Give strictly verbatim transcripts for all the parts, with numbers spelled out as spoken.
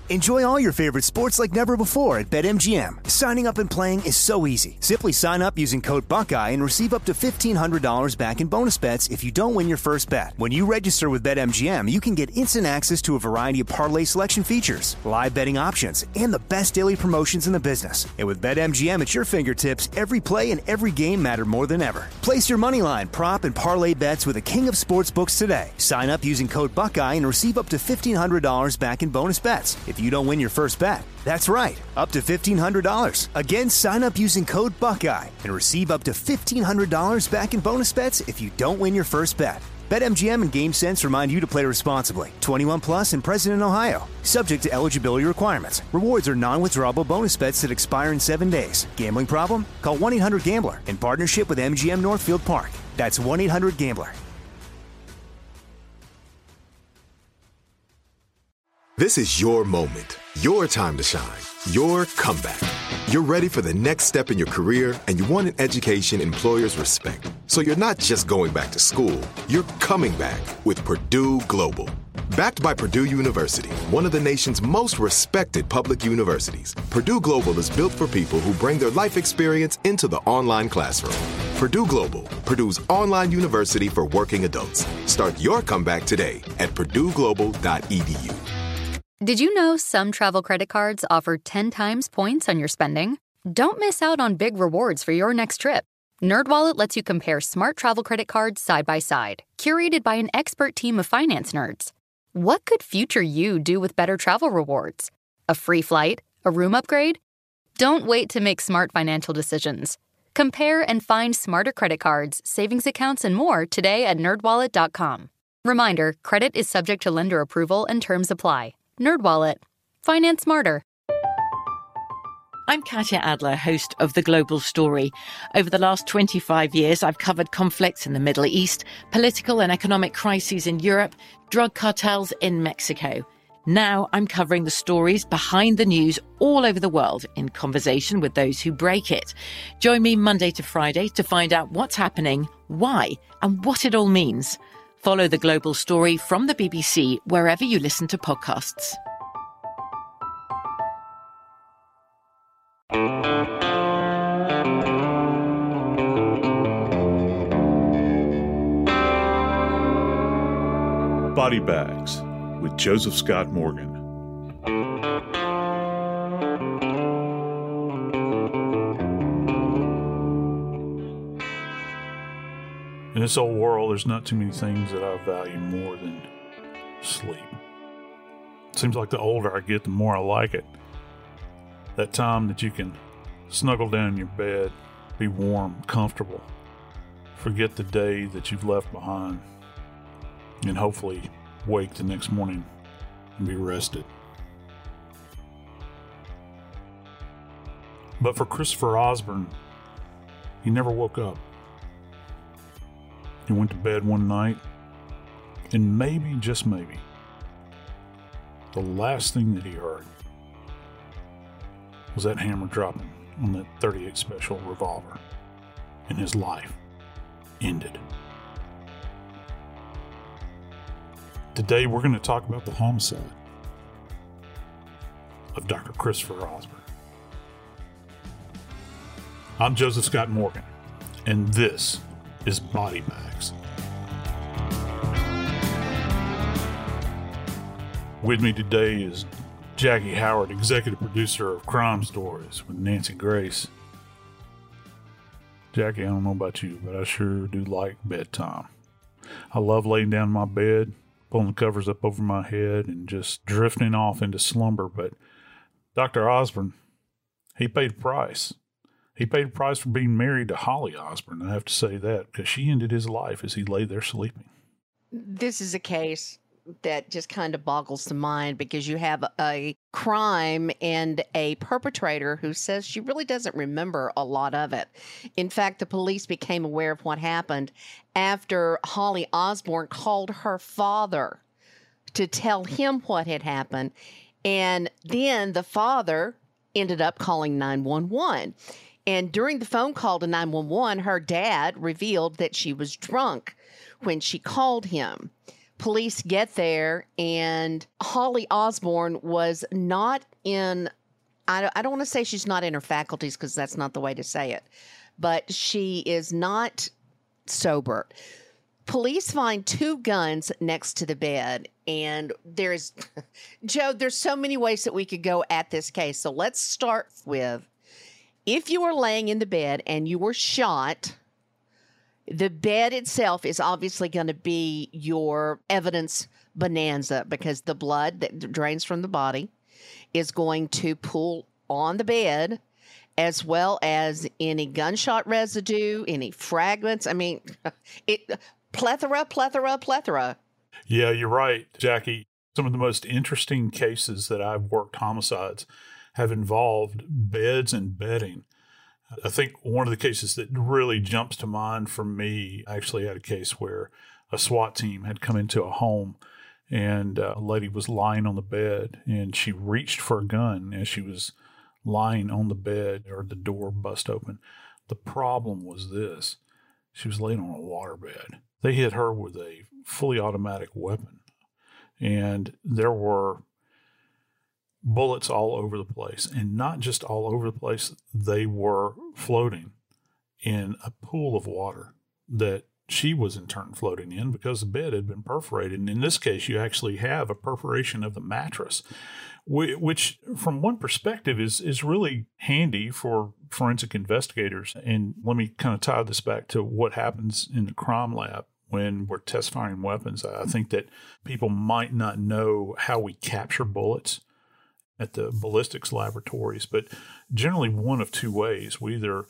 Enjoy all your favorite sports like never before at BetMGM. Signing up and playing is so easy. Simply sign up using code Buckeye and receive up to fifteen hundred dollars back in bonus bets if you don't win your first bet. When you register with BetMGM, you can get instant access to a variety of parlay selection features, live betting options, and the best daily promotions in the business. And with BetMGM at your fingertips, every play and every game matter more than ever. Place your moneyline, prop, and parlay bets with the king of sportsbooks today. Sign up using code Buckeye and receive up to fifteen hundred dollars back in bonus bets if you don't win your first bet. That's right, up to fifteen hundred dollars. Again, sign up using code Buckeye and receive up to fifteen hundred dollars back in bonus bets if you don't win your first bet. BetMGM and GameSense remind you to play responsibly. twenty-one plus and present in Ohio. Subject to eligibility requirements. Rewards are non-withdrawable bonus bets that expire in seven days. Gambling problem? Call one eight hundred gambler in partnership with M G M Northfield Park. That's one eight hundred gambler. This is your moment, your time to shine, your comeback. You're ready for the next step in your career, and you want an education employers respect. So you're not just going back to school, you're coming back with Purdue Global. Backed by Purdue University, one of the nation's most respected public universities, Purdue Global is built for people who bring their life experience into the online classroom. Purdue Global, Purdue's online university for working adults. Start your comeback today at purdue global dot e d u. Did you know some travel credit cards offer ten times points on your spending? Don't miss out on big rewards for your next trip. NerdWallet lets you compare smart travel credit cards side by side, curated by an expert team of finance nerds. What could future you do with better travel rewards? A free flight? A room upgrade? Don't wait to make smart financial decisions. Compare and find smarter credit cards, savings accounts, and more today at nerd wallet dot com. Reminder, credit is subject to lender approval and terms apply. NerdWallet. Finance smarter. I'm Katya Adler, host of The Global Story. Over the last twenty-five years, I've covered conflicts in the Middle East, political and economic crises in Europe, drug cartels in Mexico. Now I'm covering the stories behind the news all over the world in conversation with those who break it. Join me Monday to Friday to find out what's happening, why, and what it all means. Follow The Global Story from the B B C wherever you listen to podcasts. Body Bags with Joseph Scott Morgan. In this old world, there's not too many things that I value more than sleep. It seems like the older I get, the more I like it. That time that you can snuggle down in your bed, be warm, comfortable, forget the day that you've left behind, and hopefully wake the next morning and be rested. But for Christopher Osborne, he never woke up. He went to bed one night, and maybe, just maybe, the last thing that he heard was that hammer dropping on that thirty-eight Special revolver, and his life ended. Today we're going to talk about the homicide of Doctor Christopher Osborne. I'm Joseph Scott Morgan, and this is Body Bags. With me today is Jackie Howard, executive producer of Crime Stories with Nancy Grace. Jackie, I don't know about you, but I sure do like bedtime. I love laying down in my bed, pulling the covers up over my head, and just drifting off into slumber. But Doctor Osborne, he paid a price. He paid a price for being married to Holly Osborne. I have to say that, because she ended his life as he lay there sleeping. This is a case that just kind of boggles the mind, because you have a crime and a perpetrator who says she really doesn't remember a lot of it. In fact, the police became aware of what happened after Holly Osborne called her father to tell him what had happened. And then the father ended up calling nine one one. And during the phone call to nine one one, her dad revealed that she was drunk when she called him. Police get there, and Holly Osborne was not in, I, I don't want to say she's not in her faculties because that's not the way to say it, but she is not sober. Police find two guns next to the bed, and there's, Joe, there's so many ways that we could go at this case. So let's start with, if you were laying in the bed and you were shot, the bed itself is obviously going to be your evidence bonanza because the blood that drains from the body is going to pool on the bed, as well as any gunshot residue, any fragments. I mean, it plethora, plethora, plethora. Yeah, you're right, Jackie. Some of the most interesting cases that I've worked homicides have involved beds and bedding. I think one of the cases that really jumps to mind for me, I actually had a case where a SWAT team had come into a home and a lady was lying on the bed and she reached for a gun as she was lying on the bed or the door bust open. The problem was this. She was laying on a waterbed. They hit her with a fully automatic weapon, and there were bullets all over the place, and not just all over the place. They were floating in a pool of water that she was in turn floating in because the bed had been perforated. And in this case, you actually have a perforation of the mattress, which from one perspective is, is really handy for forensic investigators. And let me kind of tie this back to what happens in the crime lab when we're test firing weapons. I think that people might not know how we capture bullets at the ballistics laboratories, but generally one of two ways. We either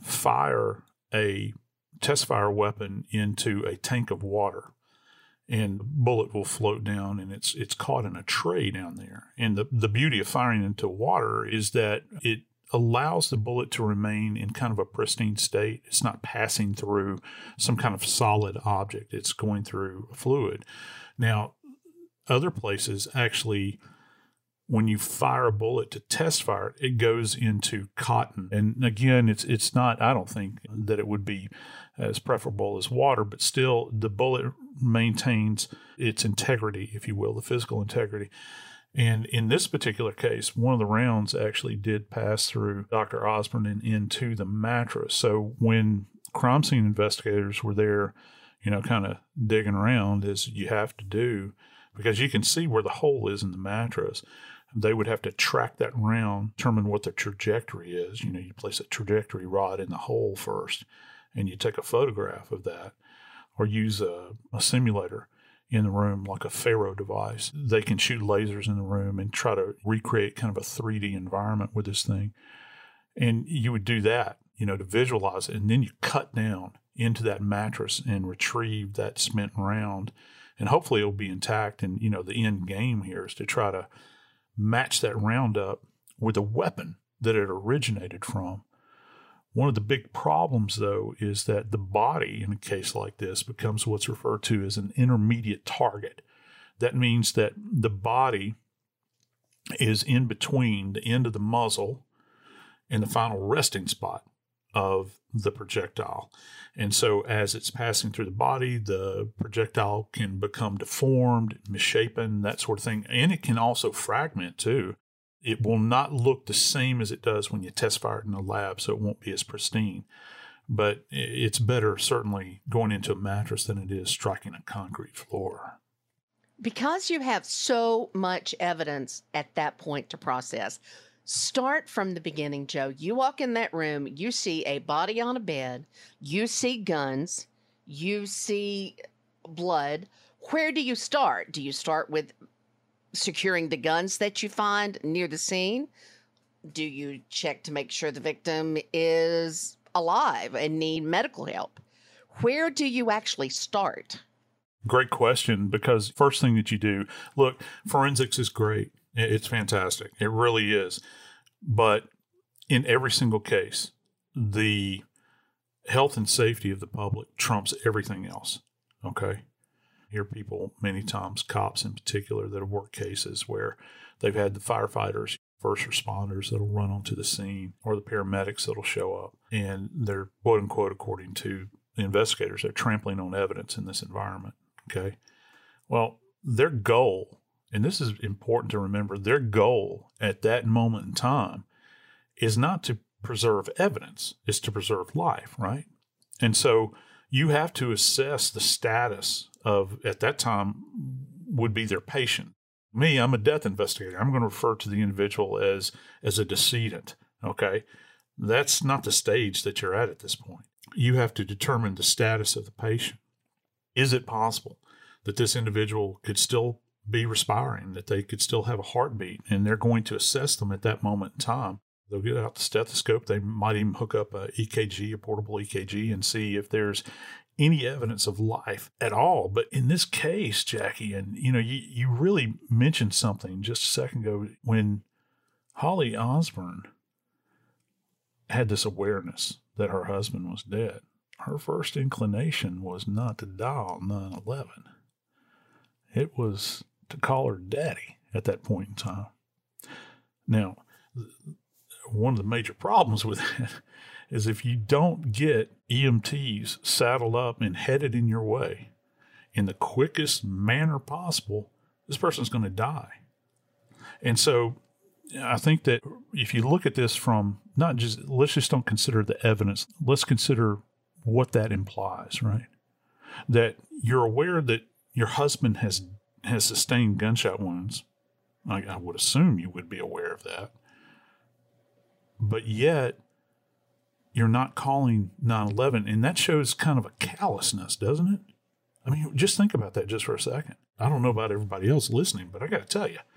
fire a test fire weapon into a tank of water and the bullet will float down and it's it's caught in a tray down there. And the, the beauty of firing into water is that it allows the bullet to remain in kind of a pristine state. It's not passing through some kind of solid object. It's going through a fluid. Now, other places actually, when you fire a bullet to test fire it, it goes into cotton. And again, it's it's not, I don't think that it would be as preferable as water, but still the bullet maintains its integrity, if you will, the physical integrity. And in this particular case, one of the rounds actually did pass through Doctor Osborne and into the mattress. So when crime scene investigators were there, you know, kind of digging around, as you have to do, because you can see where the hole is in the mattress, they would have to track that round, determine what the trajectory is. You know, you place a trajectory rod in the hole first, and you take a photograph of that, or use a, a simulator in the room, like a Faro device. They can shoot lasers in the room and try to recreate kind of a three D environment with this thing. And you would do that, you know, to visualize it. And then you cut down into that mattress and retrieve that spent round. And hopefully it'll be intact. And, you know, the end game here is to try to match that round up with a weapon that it originated from. One of the big problems, though, is that the body in a case like this becomes what's referred to as an intermediate target. That means that the body is in between the end of the muzzle and the final resting spot of the projectile. And so as it's passing through the body, the projectile can become deformed, misshapen, that sort of thing. And it can also fragment too. It will not look the same as it does when you test fire it in the lab, so it won't be as pristine. But it's better certainly going into a mattress than it is striking a concrete floor. Because you have so much evidence at that point to process, start from the beginning, Joe. You walk in that room, you see a body on a bed, you see guns, you see blood. Where do you start? Do you start with securing the guns that you find near the scene? Do you check to make sure the victim is alive and need medical help? Where do you actually start? Great question, because first thing that you do, look, forensics is great. It's fantastic. It really is. But in every single case, the health and safety of the public trumps everything else. Okay? I hear people many times, cops in particular, that have worked cases where they've had the firefighters, first responders that'll run onto the scene, or the paramedics that'll show up, and they're, quote unquote, according to the investigators, they're trampling on evidence in this environment. Okay. Well, their goal, and this is important to remember, their goal at that moment in time is not to preserve evidence, it's to preserve life, right? And so you have to assess the status of, at that time, would be their patient. Me, I'm a death investigator. I'm going to refer to the individual as, as a decedent, okay? That's not the stage that you're at at this point. You have to determine the status of the patient. Is it possible that this individual could still be respiring, that they could still have a heartbeat, and they're going to assess them at that moment in time? They'll get out the stethoscope. They might even hook up a E K G, a portable E K G, and see if there's any evidence of life at all. But in this case, Jackie, and you know, you, you really mentioned something just a second ago when Holly Osborne had this awareness that her husband was dead. Her first inclination was not to dial nine one one. It was to call her daddy at that point in time. Now, one of the major problems with that is if you don't get E M Ts saddled up and headed in your way in the quickest manner possible, this person's going to die. And so I think that if you look at this from not just, let's just don't consider the evidence, let's consider what that implies, right? That you're aware that your husband has, has sustained gunshot wounds. I, I would assume you would be aware of that. But yet, you're not calling nine one one, and that shows kind of a callousness, doesn't it? I mean, just think about that just for a second. I don't know about everybody else listening, but I got to tell you,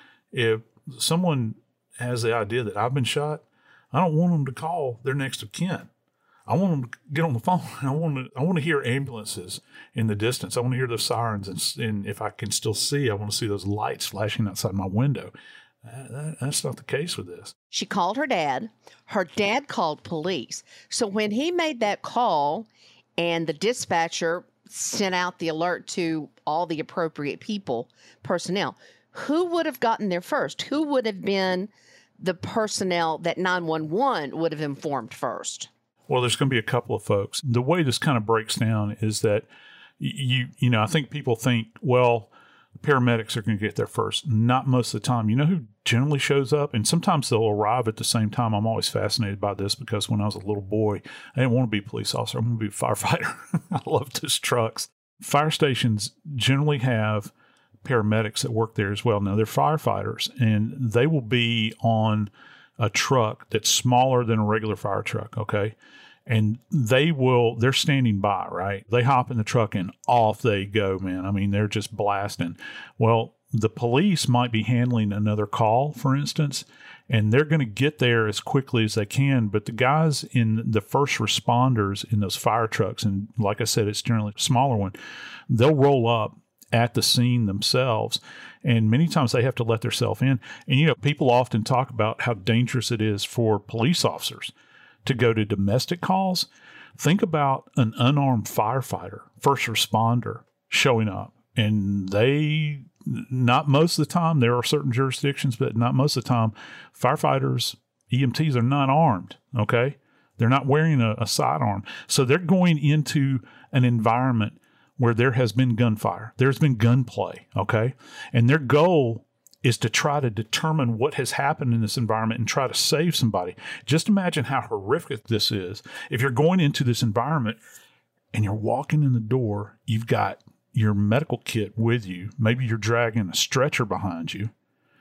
if someone has the idea that I've been shot, I don't want them to call their next of kin. I want them to get on the phone. I want to, I want to hear ambulances in the distance. I want to hear those sirens, and, and if I can still see, I want to see those lights flashing outside my window. That, that's not the case with this. She called her dad. Her dad called police. So when he made that call and the dispatcher sent out the alert to all the appropriate people, personnel, who would have gotten there first? Who would have been the personnel that nine one one would have informed first? Well, there's going to be a couple of folks. The way this kind of breaks down is that you, you know, I think people think, well, paramedics are going to get there first. Not most of the time. You know who generally shows up? And sometimes they'll arrive at the same time. I'm always fascinated by this because when I was a little boy, I didn't want to be a police officer. I wanted to be a firefighter. I loved those trucks. Fire stations generally have paramedics that work there as well. Now, they're firefighters, and they will be on a truck that's smaller than a regular fire truck, okay? And they will, they're standing by, right? They hop in the truck and off they go, man. I mean, they're just blasting. Well, the police might be handling another call, for instance, and they're going to get there as quickly as they can. But the guys in the first responders in those fire trucks, and like I said, it's generally a smaller one, they'll roll up at the scene themselves. And many times they have to let themselves in. And, you know, people often talk about how dangerous it is for police officers to go to domestic calls. Think about an unarmed firefighter, first responder showing up, and they, not most of the time, there are certain jurisdictions, but not most of the time, firefighters, E M Ts are not armed, okay? They're not wearing a, a sidearm. So they're going into an environment where there has been gunfire. There's been gunplay, okay? And their goal is to try to determine what has happened in this environment and try to save somebody. Just imagine how horrific this is. If you're going into this environment and you're walking in the door, you've got your medical kit with you. Maybe you're dragging a stretcher behind you,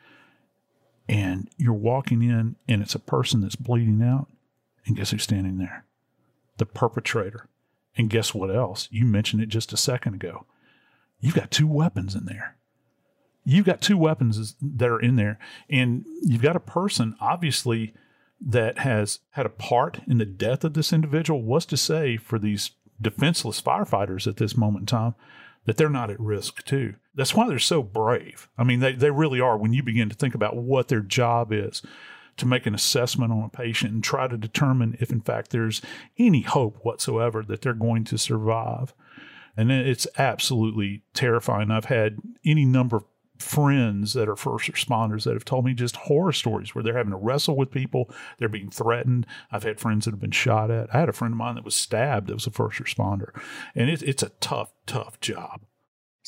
and you're walking in and it's a person that's bleeding out. And guess who's standing there? The perpetrator. And guess what else? You mentioned it just a second ago. You've got two weapons in there. You've got two weapons that are in there, and you've got a person, obviously, that has had a part in the death of this individual. What's to say for these defenseless firefighters at this moment in time that they're not at risk too? That's why they're so brave. I mean, they, they really are when you begin to think about what their job is, to make an assessment on a patient and try to determine if, in fact, there's any hope whatsoever that they're going to survive. And it's absolutely terrifying. I've had any number of friends that are first responders that have told me just horror stories where they're having to wrestle with people. They're being threatened. I've had friends that have been shot at. I had a friend of mine that was stabbed that was a first responder. And it, it's a tough, tough job.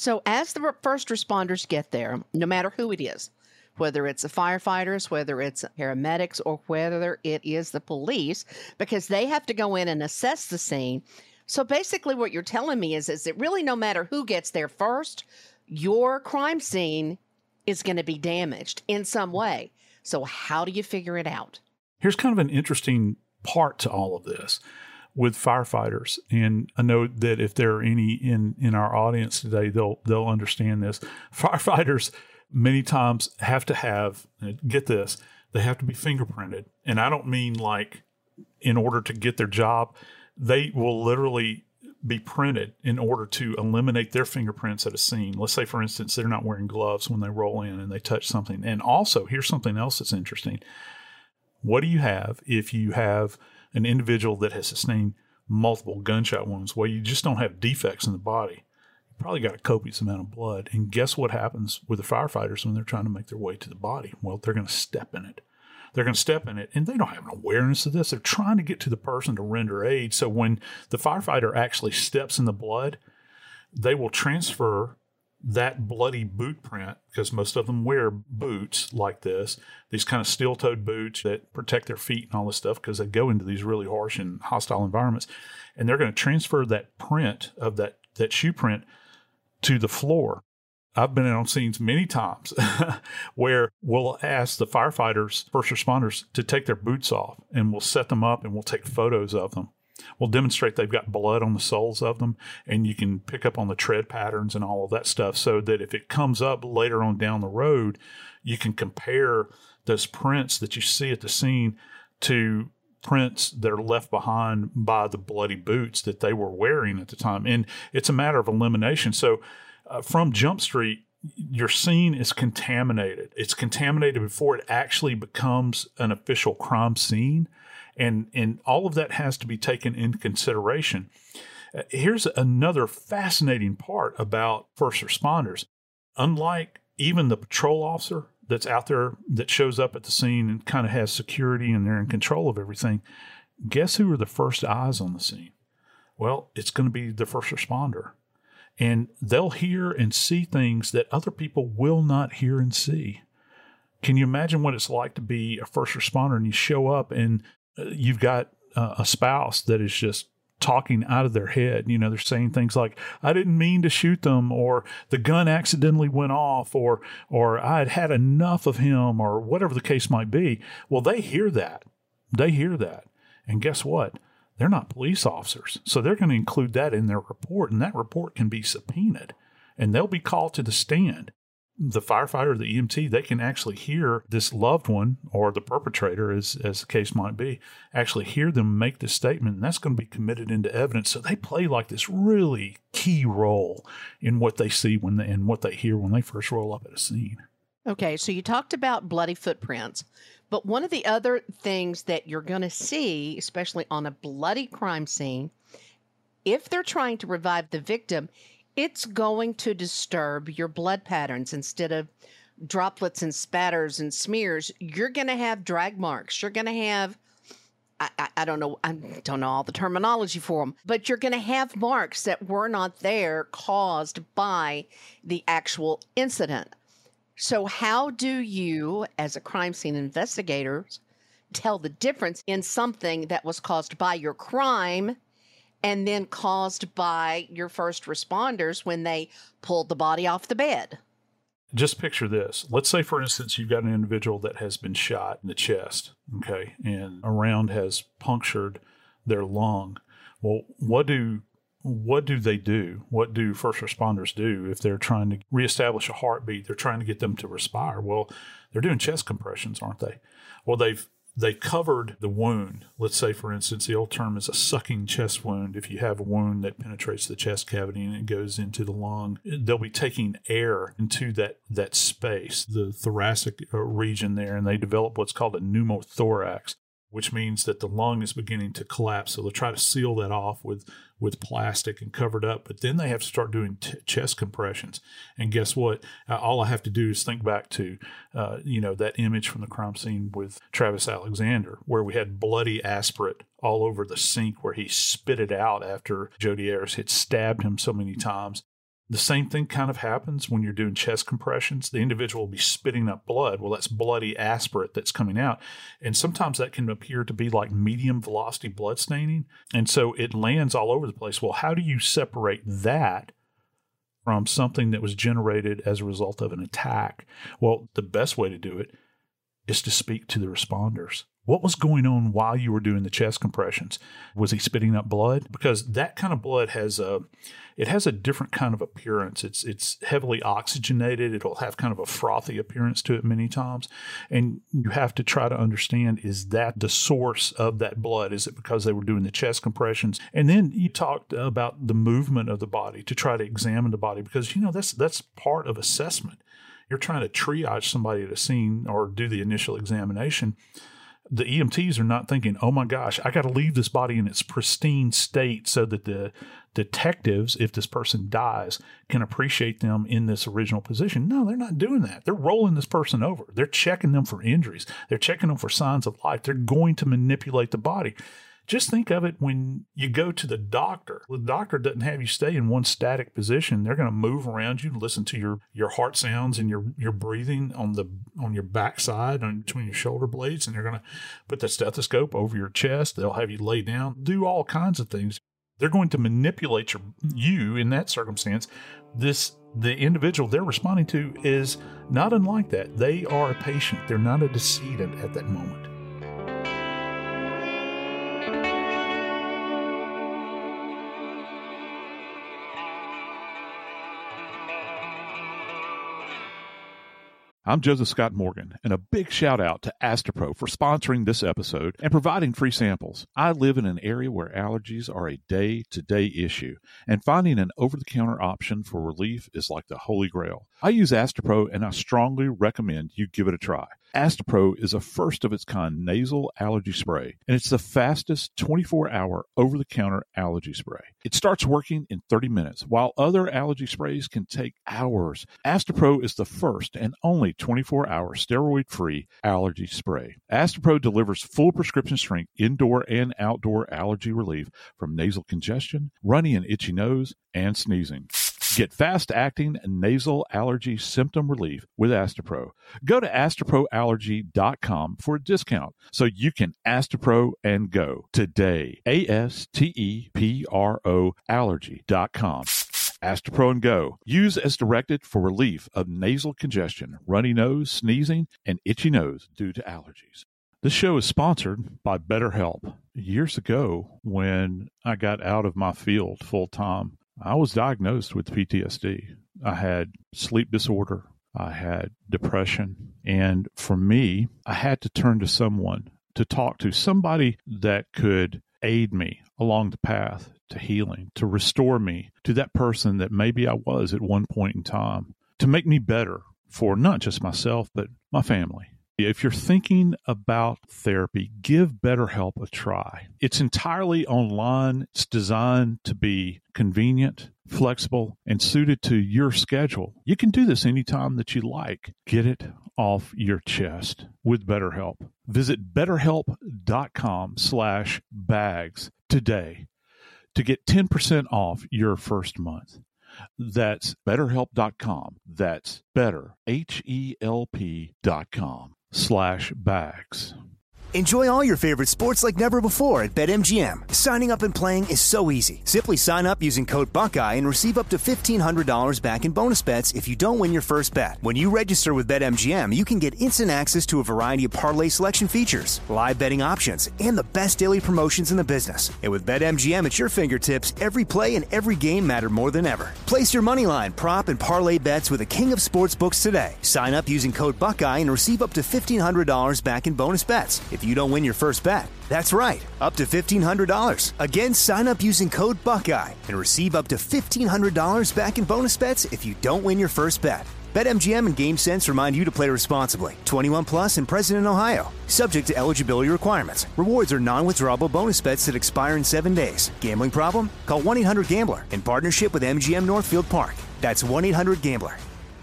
So as the re- first responders get there, no matter who it is, whether it's the firefighters, whether it's paramedics, or whether it is the police, because they have to go in and assess the scene. So basically what you're telling me is, is that really no matter who gets there first, your crime scene is going to be damaged in some way. So how do you figure it out? Here's kind of an interesting part to all of this with firefighters. And I know that if there are any in, in our audience today, they'll they'll understand this. Firefighters many times have to have, get this, they have to be fingerprinted. And I don't mean like in order to get their job. They will literally be printed in order to eliminate their fingerprints at a scene. Let's say, for instance, they're not wearing gloves when they roll in and they touch something. And also, here's something else that's interesting. What do you have if you have an individual that has sustained multiple gunshot wounds? Well, you just don't have defects in the body. You probably got a copious amount of blood. And guess what happens with the firefighters when they're trying to make their way to the body? Well, they're going to step in it. They're going to step in it, and they don't have an awareness of this. They're trying to get to the person to render aid. So when the firefighter actually steps in the blood, they will transfer that bloody boot print, because most of them wear boots like this, these kind of steel-toed boots that protect their feet and all this stuff, because they go into these really harsh and hostile environments. And they're going to transfer that print of that, that shoe print to the floor. I've been on scenes many times where we'll ask the firefighters, first responders, to take their boots off, and we'll set them up and we'll take photos of them. We'll demonstrate they've got blood on the soles of them, and you can pick up on the tread patterns and all of that stuff, so that if it comes up later on down the road, you can compare those prints that you see at the scene to prints that are left behind by the bloody boots that they were wearing at the time. And it's a matter of elimination. So Uh, from Jump Street, your scene is contaminated. It's contaminated before it actually becomes an official crime scene. And, and all of that has to be taken into consideration. Uh, here's another fascinating part about first responders. Unlike even the patrol officer that's out there that shows up at the scene and kind of has security and they're in control of everything, guess who are the first eyes on the scene? Well, it's going to be the first responder. And they'll hear and see things that other people will not hear and see. Can you imagine what it's like to be a first responder and you show up and uh, you've got uh, a spouse that is just talking out of their head? You know, they're saying things like, I didn't mean to shoot them, or the gun accidentally went off, or, or I had had enough of him, or whatever the case might be. Well, they hear that. They hear that. And guess what? They're not police officers. So they're going to include that in their report, and that report can be subpoenaed, and they'll be called to the stand. The firefighter, the E M T, they can actually hear this loved one, or the perpetrator, as, as the case might be, actually hear them make this statement, and that's going to be committed into evidence. So they play like this really key role in what they see when they, and what they hear when they first roll up at a scene. Okay, so you talked about bloody footprints, but one of the other things that you're going to see, especially on a bloody crime scene, if they're trying to revive the victim, it's going to disturb your blood patterns. Instead of droplets and spatters and smears, you're going to have drag marks. You're going to have, I, I, I don't know, I don't know all the terminology for them, but you're going to have marks that were not there caused by the actual incident. So how do you, as a crime scene investigator, tell the difference in something that was caused by your crime and then caused by your first responders when they pulled the body off the bed? Just picture this. Let's say, for instance, you've got an individual that has been shot in the chest, okay, and a round has punctured their lung. Well, what do What do they do? What do first responders do if they're trying to reestablish a heartbeat? They're trying to get them to respire. Well, they're doing chest compressions, aren't they? Well, they've they've covered the wound. Let's say, for instance, the old term is a sucking chest wound. If you have a wound that penetrates the chest cavity and it goes into the lung, they'll be taking air into that, that space, the thoracic region there, and they develop what's called a pneumothorax, which means that the lung is beginning to collapse. So they'll try to seal that off with, with plastic and cover it up. But then they have to start doing t- chest compressions. And guess what? Uh, all I have to do is think back to, uh, you know, that image from the crime scene with Travis Alexander, where we had bloody aspirate all over the sink where he spit it out after Jodi Arias had stabbed him so many times. The same thing kind of happens when you're doing chest compressions. The individual will be spitting up blood. Well, that's bloody aspirate that's coming out. And sometimes that can appear to be like medium velocity blood staining. And so it lands all over the place. Well, how do you separate that from something that was generated as a result of an attack? Well, the best way to do it is to speak to the responders. What was going on while you were doing the chest compressions? Was he spitting up blood? Because that kind of blood has a, it has a different kind of appearance. It's it's heavily oxygenated. It'll have kind of a frothy appearance to it many times. And you have to try to understand, is that the source of that blood? Is it because they were doing the chest compressions? And then you talked about the movement of the body to try to examine the body, because, you know, that's that's part of assessment. You're trying to triage somebody at a scene or do the initial examination. The E M Ts are not thinking, oh my gosh, I got to leave this body in its pristine state so that the detectives, if this person dies, can appreciate them in this original position. No, they're not doing that. They're rolling this person over. They're checking them for injuries. They're checking them for signs of life. They're going to manipulate the body. Just think of it when you go to the doctor. The doctor doesn't have you stay in one static position. They're going to move around you, listen to your, your heart sounds and your, your breathing on the on your backside, on between your shoulder blades, and they're going to put the stethoscope over your chest. They'll have you lay down, do all kinds of things. They're going to manipulate your, you in that circumstance. This the individual they're responding to is not unlike that. They are a patient. They're not a decedent at that moment. I'm Joseph Scott Morgan, and a big shout out to Astepro for sponsoring this episode and providing free samples. I live in an area where allergies are a day-to-day issue, and finding an over-the-counter option for relief is like the holy grail. I use Astepro, and I strongly recommend you give it a try. Astepro is a first-of-its-kind nasal allergy spray, and it's the fastest twenty-four hour over-the-counter allergy spray. It starts working in thirty minutes, while other allergy sprays can take hours. Astepro is the first and only twenty-four hour steroid-free allergy spray. Astepro delivers full prescription strength indoor and outdoor allergy relief from nasal congestion, runny and itchy nose, and sneezing. Get fast-acting nasal allergy symptom relief with Astepro. Go to astepro allergy dot com for a discount so you can Astepro and go today. A S T E P R O allergy dot com. Astepro and go. Use as directed for relief of nasal congestion, runny nose, sneezing, and itchy nose due to allergies. This show is sponsored by BetterHelp. Years ago, when I got out of my field full-time, I was diagnosed with P T S D. I had sleep disorder. I had depression. And for me, I had to turn to someone to talk to, somebody that could aid me along the path to healing, to restore me to that person that maybe I was at one point in time, to make me better for not just myself, but my family. If you're thinking about therapy, give BetterHelp a try. It's entirely online. It's designed to be convenient, flexible, and suited to your schedule. You can do this anytime that you like. Get it off your chest with BetterHelp. Visit betterhelp.com slash bags today to get ten percent off your first month. That's betterhelp dot com. That's better, H E L P dot com slash bags. Enjoy all your favorite sports like never before at BetMGM. Signing up and playing is so easy. Simply sign up using code Buckeye and receive up to fifteen hundred dollars back in bonus bets if you don't win your first bet. When you register with BetMGM, you can get instant access to a variety of parlay selection features, live betting options, and the best daily promotions in the business. And with BetMGM at your fingertips, every play and every game matter more than ever. Place your moneyline, prop, and parlay bets with the king of sportsbooks today. Sign up using code Buckeye and receive up to fifteen hundred dollars back in bonus bets if you don't win your first bet. That's right, up to fifteen hundred dollars. Again, sign up using code Buckeye and receive up to fifteen hundred dollars back in bonus bets if you don't win your first bet. BetMGM and GameSense remind you to play responsibly. twenty-one plus and present in Ohio. Subject to eligibility requirements. Rewards are non-withdrawable bonus bets that expire in seven days. Gambling problem? Call one eight hundred gambler in partnership with M G M Northfield Park. That's one eight hundred gambler.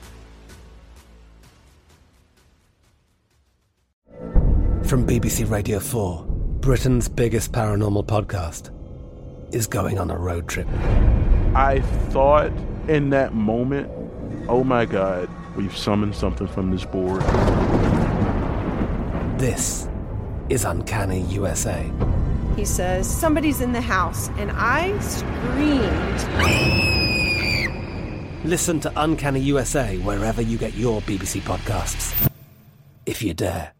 From B B C Radio four, Britain's biggest paranormal podcast is going on a road trip. I thought In that moment, oh my God, we've summoned something from this board. This is Uncanny U S A. He says, somebody's in the house, and I screamed. Listen to Uncanny U S A wherever you get your B B C podcasts, if you dare.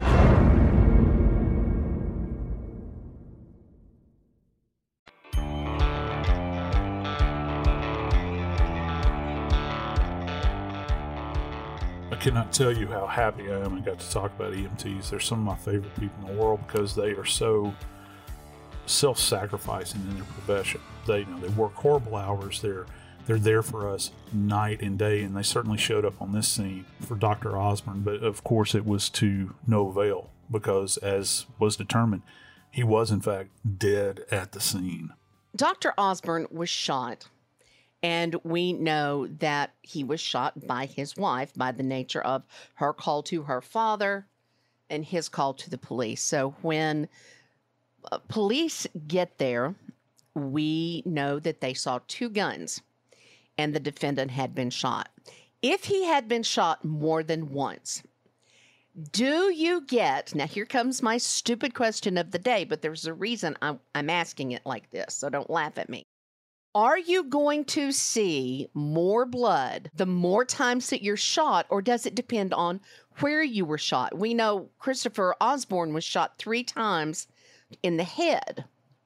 I cannot tell you how happy I am I got to talk about E M Ts. They're some of my favorite people in the world because they are so self-sacrificing in their profession. They, you know, they work horrible hours. They're they're there for us night and day, and they certainly showed up on this scene for Doctor Osborne. But of course, it was to no avail because, as was determined, he was in fact dead at the scene. Doctor Osborne was shot. And we know that he was shot by his wife by the nature of her call to her father and his call to the police. So when uh, police get there, we know that they saw two guns and the defendant had been shot. If he had been shot more than once, do you get, now here comes my stupid question of the day, but there's a reason I'm, I'm asking it like this, so don't laugh at me. Are you going to see more blood the more times that you're shot, or does it depend on where you were shot? We know Christopher Osborne was shot three times in the head.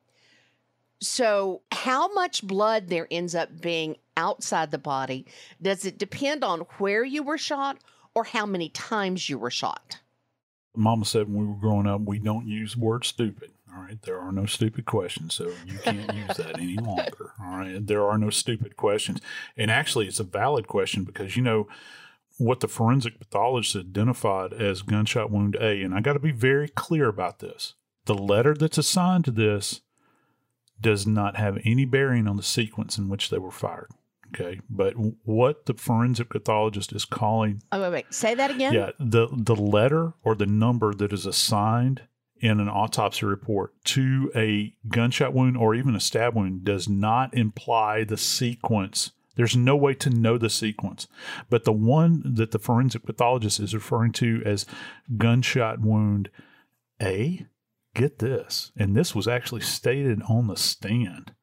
So how much blood there ends up being outside the body, does it depend on where you were shot or how many times you were shot? Mama said when we were growing up, we don't use the word stupid. All right, there are no stupid questions, so you can't use that any longer. All right, there are no stupid questions. And actually, it's a valid question because, you know, what the forensic pathologist identified as gunshot wound A, and I got to be very clear about this. The letter that's assigned to this does not have any bearing on the sequence in which they were fired. Okay, but what the forensic pathologist is calling... Oh, wait, wait. Say that again? Yeah, the, the letter or the number that is assigned in an autopsy report to a gunshot wound or even a stab wound does not imply the sequence. There's no way to know the sequence. But the one that the forensic pathologist is referring to as gunshot wound A, get this, and this was actually stated on the stand.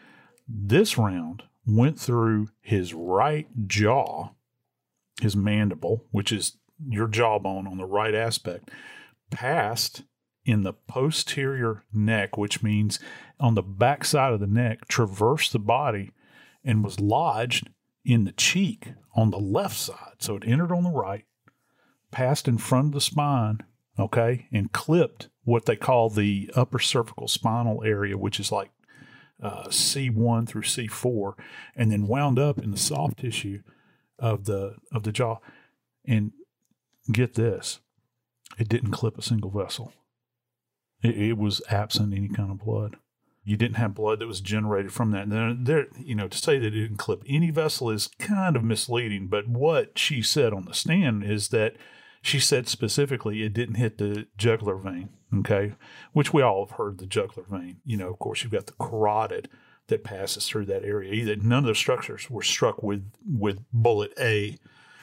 This round went through his right jaw, his mandible, which is your jawbone on the right aspect, passed in the posterior neck, which means on the back side of the neck, traversed the body and was lodged in the cheek on the left side. So it entered on the right, passed in front of the spine, okay, and clipped what they call the upper cervical spinal area, which is like uh, C one through C four, and then wound up in the soft tissue of the of the jaw. And get this, it didn't clip a single vessel. It, it was absent any kind of blood. You didn't have blood that was generated from that. And then there, you know, to say that it didn't clip any vessel is kind of misleading. But what she said on the stand is that she said specifically it didn't hit the jugular vein, okay, which we all have heard the jugular vein. You know, of course, you've got the carotid that passes through that area. Either none of those structures were struck with with bullet A.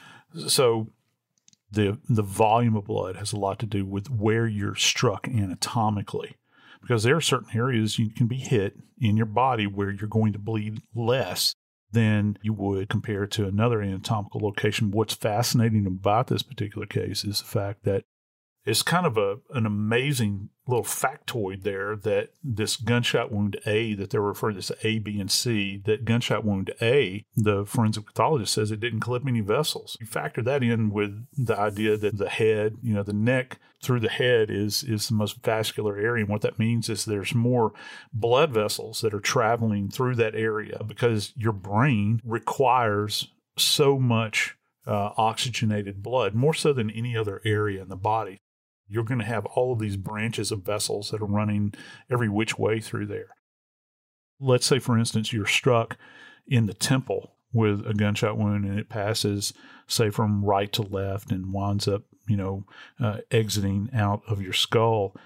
So the the volume of blood has a lot to do with where you're struck anatomically, because there are certain areas you can be hit in your body where you're going to bleed less than you would compared to another anatomical location. What's fascinating about this particular case is the fact that it's kind of a an amazing little factoid there that this gunshot wound A that they're referring to as A, B, and C, that gunshot wound A, the forensic pathologist says it didn't clip any vessels. You factor that in with the idea that the head, you know, the neck through the head is, is the most vascular area. And what that means is there's more blood vessels that are traveling through that area because your brain requires so much uh, oxygenated blood, more so than any other area in the body. You're going to have all of these branches of vessels that are running every which way through there. Let's say, for instance, you're struck in the temple with a gunshot wound and it passes, say, from right to left and winds up, you know, uh, exiting out of your skull.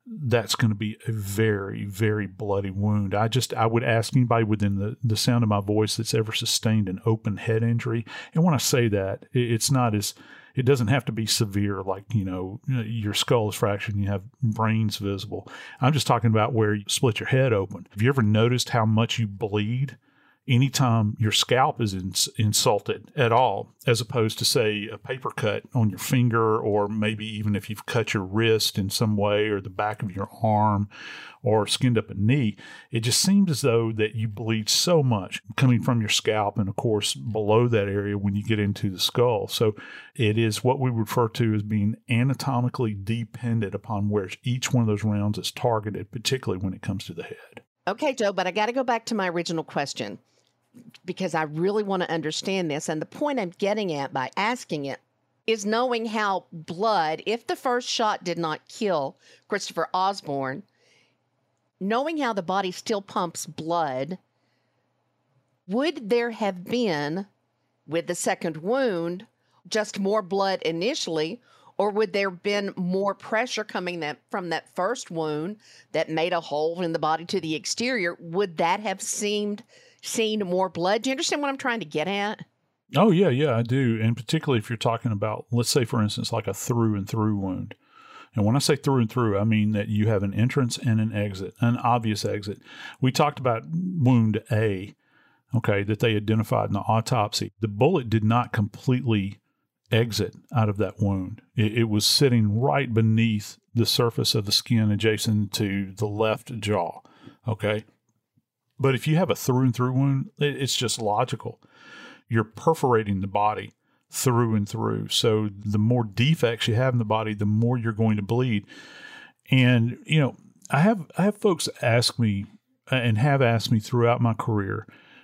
that's going to be a very, very bloody wound. I just, I would ask anybody within the, the sound of my voice that's ever sustained an open head injury. And when I say that, it's not as, it doesn't have to be severe, like, you know, your skull is fractured and you have brains visible. I'm just talking about where you split your head open. Have you ever noticed how much you bleed anytime your scalp is ins- insulted at all, as opposed to, say, a paper cut on your finger, or maybe even if you've cut your wrist in some way, or the back of your arm, or skinned up a knee? It just seems as though that you bleed so much coming from your scalp and, of course, below that area when you get into the skull. So it is what we refer to as being anatomically dependent upon where each one of those rounds is targeted, particularly when it comes to the head. Okay, Joe, but I got to go back to my original question, because I really want to understand this. And the point I'm getting at by asking it is knowing how blood, if the first shot did not kill Christopher Osborne, knowing how the body still pumps blood, would there have been, with the second wound, just more blood initially, or would there have been more pressure coming that, from that first wound that made a hole in the body to the exterior? Would that have seemed seen more blood? Do you understand what I'm trying to get at? Oh, yeah, yeah, I do. And particularly if you're talking about, let's say, for instance, like a through and through wound. And when I say through and through, I mean that you have an entrance and an exit, an obvious exit. We talked about wound A, okay, that they identified in the autopsy. The bullet did not completely exit out of that wound. It, it was sitting right beneath the surface of the skin adjacent to the left jaw, okay? But if you have a through and through wound, it's just logical. You're perforating the body through and through. So the more defects you have in the body, the more you're going to bleed. And, you know, I have I have folks ask me, and have asked me throughout my career,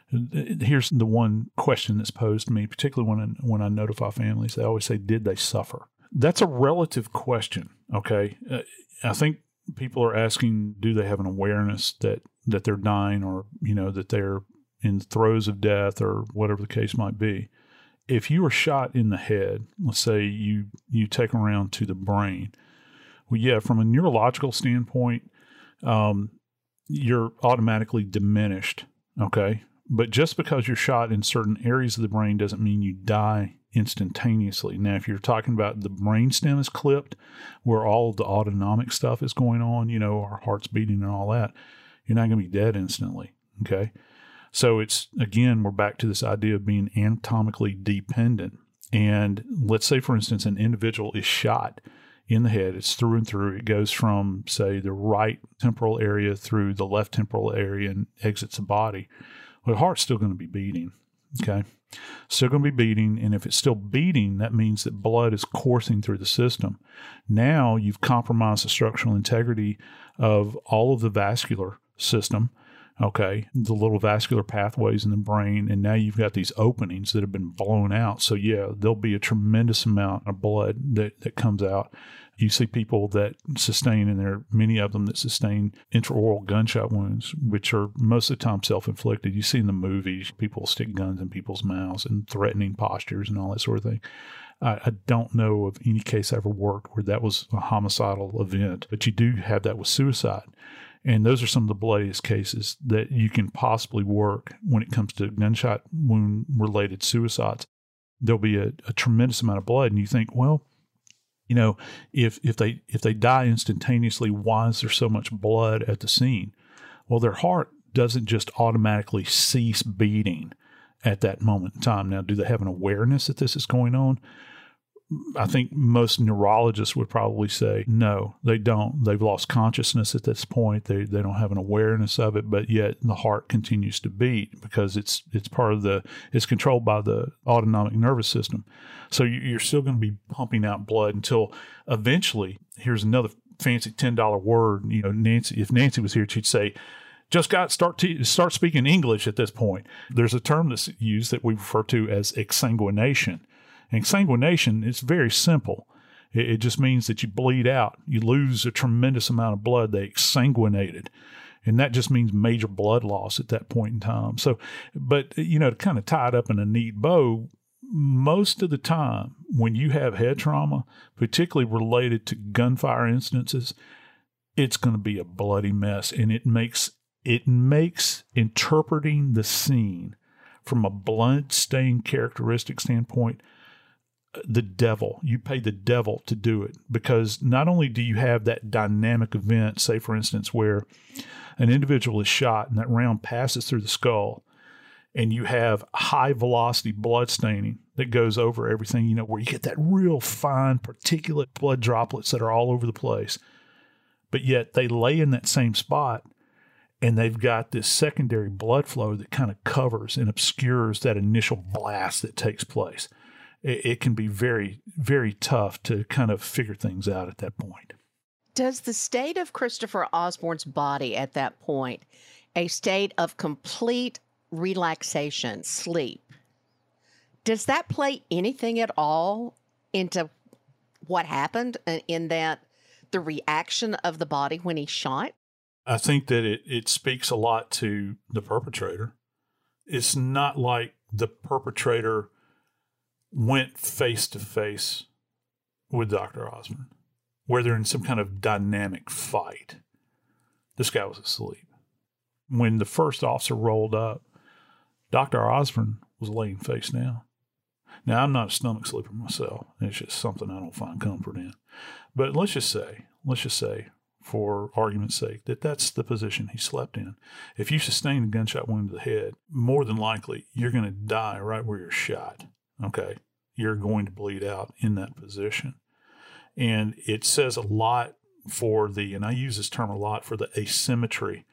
here's the one question that's posed to me, particularly when I, when I notify families. They always say, did they suffer? That's a relative question, okay? Uh, I think people are asking, do they have an awareness that that they're dying, or, you know, that they're in the throes of death, or whatever the case might be. If you were shot in the head, let's say you, you take them around to the brain. Well, yeah, from a neurological standpoint, um, you're automatically diminished, okay? But just because you're shot in certain areas of the brain doesn't mean you die instantaneously. Now, if you're talking about the brainstem is clipped, where all of the autonomic stuff is going on, you know, our heart's beating and all that, you're not going to be dead instantly, okay? So it's, again, we're back to this idea of being anatomically dependent. And let's say, for instance, an individual is shot in the head. It's through and through. It goes from, say, the right temporal area through the left temporal area and exits the body. Well, the heart's still going to be beating, okay? Still going to be beating, and if it's still beating, that means that blood is coursing through the system. Now you've compromised the structural integrity of all of the vascular system, okay, the little vascular pathways in the brain, and now you've got these openings that have been blown out. So, yeah, there'll be a tremendous amount of blood that, that comes out. You see people that sustain, and there are many of them that sustain intraoral gunshot wounds, which are most of the time self-inflicted. You see in the movies, people stick guns in people's mouths and threatening postures and all that sort of thing. I, I don't know of any case I ever worked where that was a homicidal event, but you do have that with suicide. And those are some of the bloodiest cases that you can possibly work when it comes to gunshot wound-related suicides. There'll be a, a tremendous amount of blood, and you think, well, you know, if if they if they die instantaneously, why is there so much blood at the scene? Well, their heart doesn't just automatically cease beating at that moment in time. Now, do they have an awareness that this is going on? I think most neurologists would probably say, no, they don't. They've lost consciousness at this point. They they don't have an awareness of it, but yet the heart continues to beat because it's it's part of the, it's controlled by the autonomic nervous system. So you're still going to be pumping out blood until eventually, here's another fancy ten dollar word. You know, Nancy, if Nancy was here, she'd say, just got start to start speaking English at this point. There's a term that's used that we refer to as exsanguination. And exsanguination is very simple. It, it just means that you bleed out. You lose a tremendous amount of blood. They exsanguinated. And that just means major blood loss at that point in time. So, but, you know, to kind of tie it up in a neat bow, most of the time when you have head trauma, particularly related to gunfire instances, it's going to be a bloody mess. And it makes it makes interpreting the scene from a blood-stained characteristic standpoint the devil. You pay the devil to do it, because not only do you have that dynamic event, say for instance, where an individual is shot and that round passes through the skull, and you have high velocity blood staining that goes over everything, you know, where you get that real fine particulate blood droplets that are all over the place. But yet they lay in that same spot, and they've got this secondary blood flow that kind of covers and obscures that initial blast that takes place. It, it can be very, very tough to kind of figure things out at that point. Does the state of Christopher Osborne's body at that point, a state of complete relaxation, sleep, does that play anything at all into what happened in that the reaction of the body when he's shot? I think that it, it speaks a lot to the perpetrator. It's not like the perpetrator went face to face with Doctor Osborne, where they're in some kind of dynamic fight. This guy was asleep. When the first officer rolled up, Doctor Osborne was laying face down. Now, I'm not a stomach sleeper myself. It's just something I don't find comfort in. But let's just say, let's just say, for argument's sake, that that's the position he slept in. If you sustain a gunshot wound to the head, more than likely, you're going to die right where you're shot. Okay? You're going to bleed out in that position. And it says a lot for the, and I use this term a lot, for the asymmetry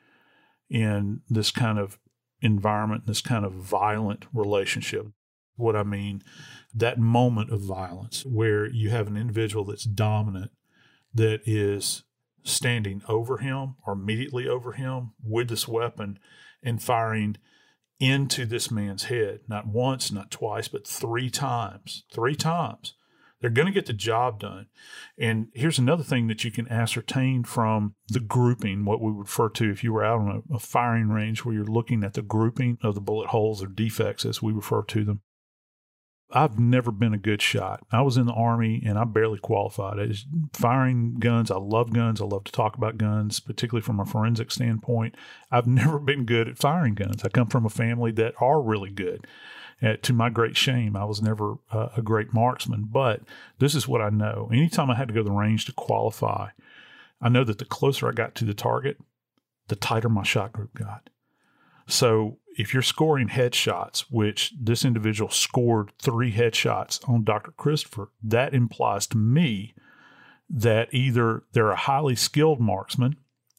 in this kind of environment, this kind of violent relationship. What I mean, that moment of violence where you have an individual that's dominant, that is standing over him or immediately over him with this weapon and firing into this man's head, not once, not twice, but three times, three times. They're going to get the job done. And here's another thing that you can ascertain from the grouping, what we would refer to if you were out on a, a firing range where you're looking at the grouping of the bullet holes or defects, as we refer to them. I've never been a good shot. I was in the Army and I barely qualified. As firing guns, I love guns. I love to talk about guns, particularly from a forensic standpoint. I've never been good at firing guns. I come from a family that are really good. Uh, to my great shame, I was never uh, a great marksman, but this is what I know. Anytime I had to go to the range to qualify, I know that the closer I got to the target, the tighter my shot group got. So if you're scoring headshots, which this individual scored three headshots on Doctor Christopher, that implies to me that either they're a highly skilled marksman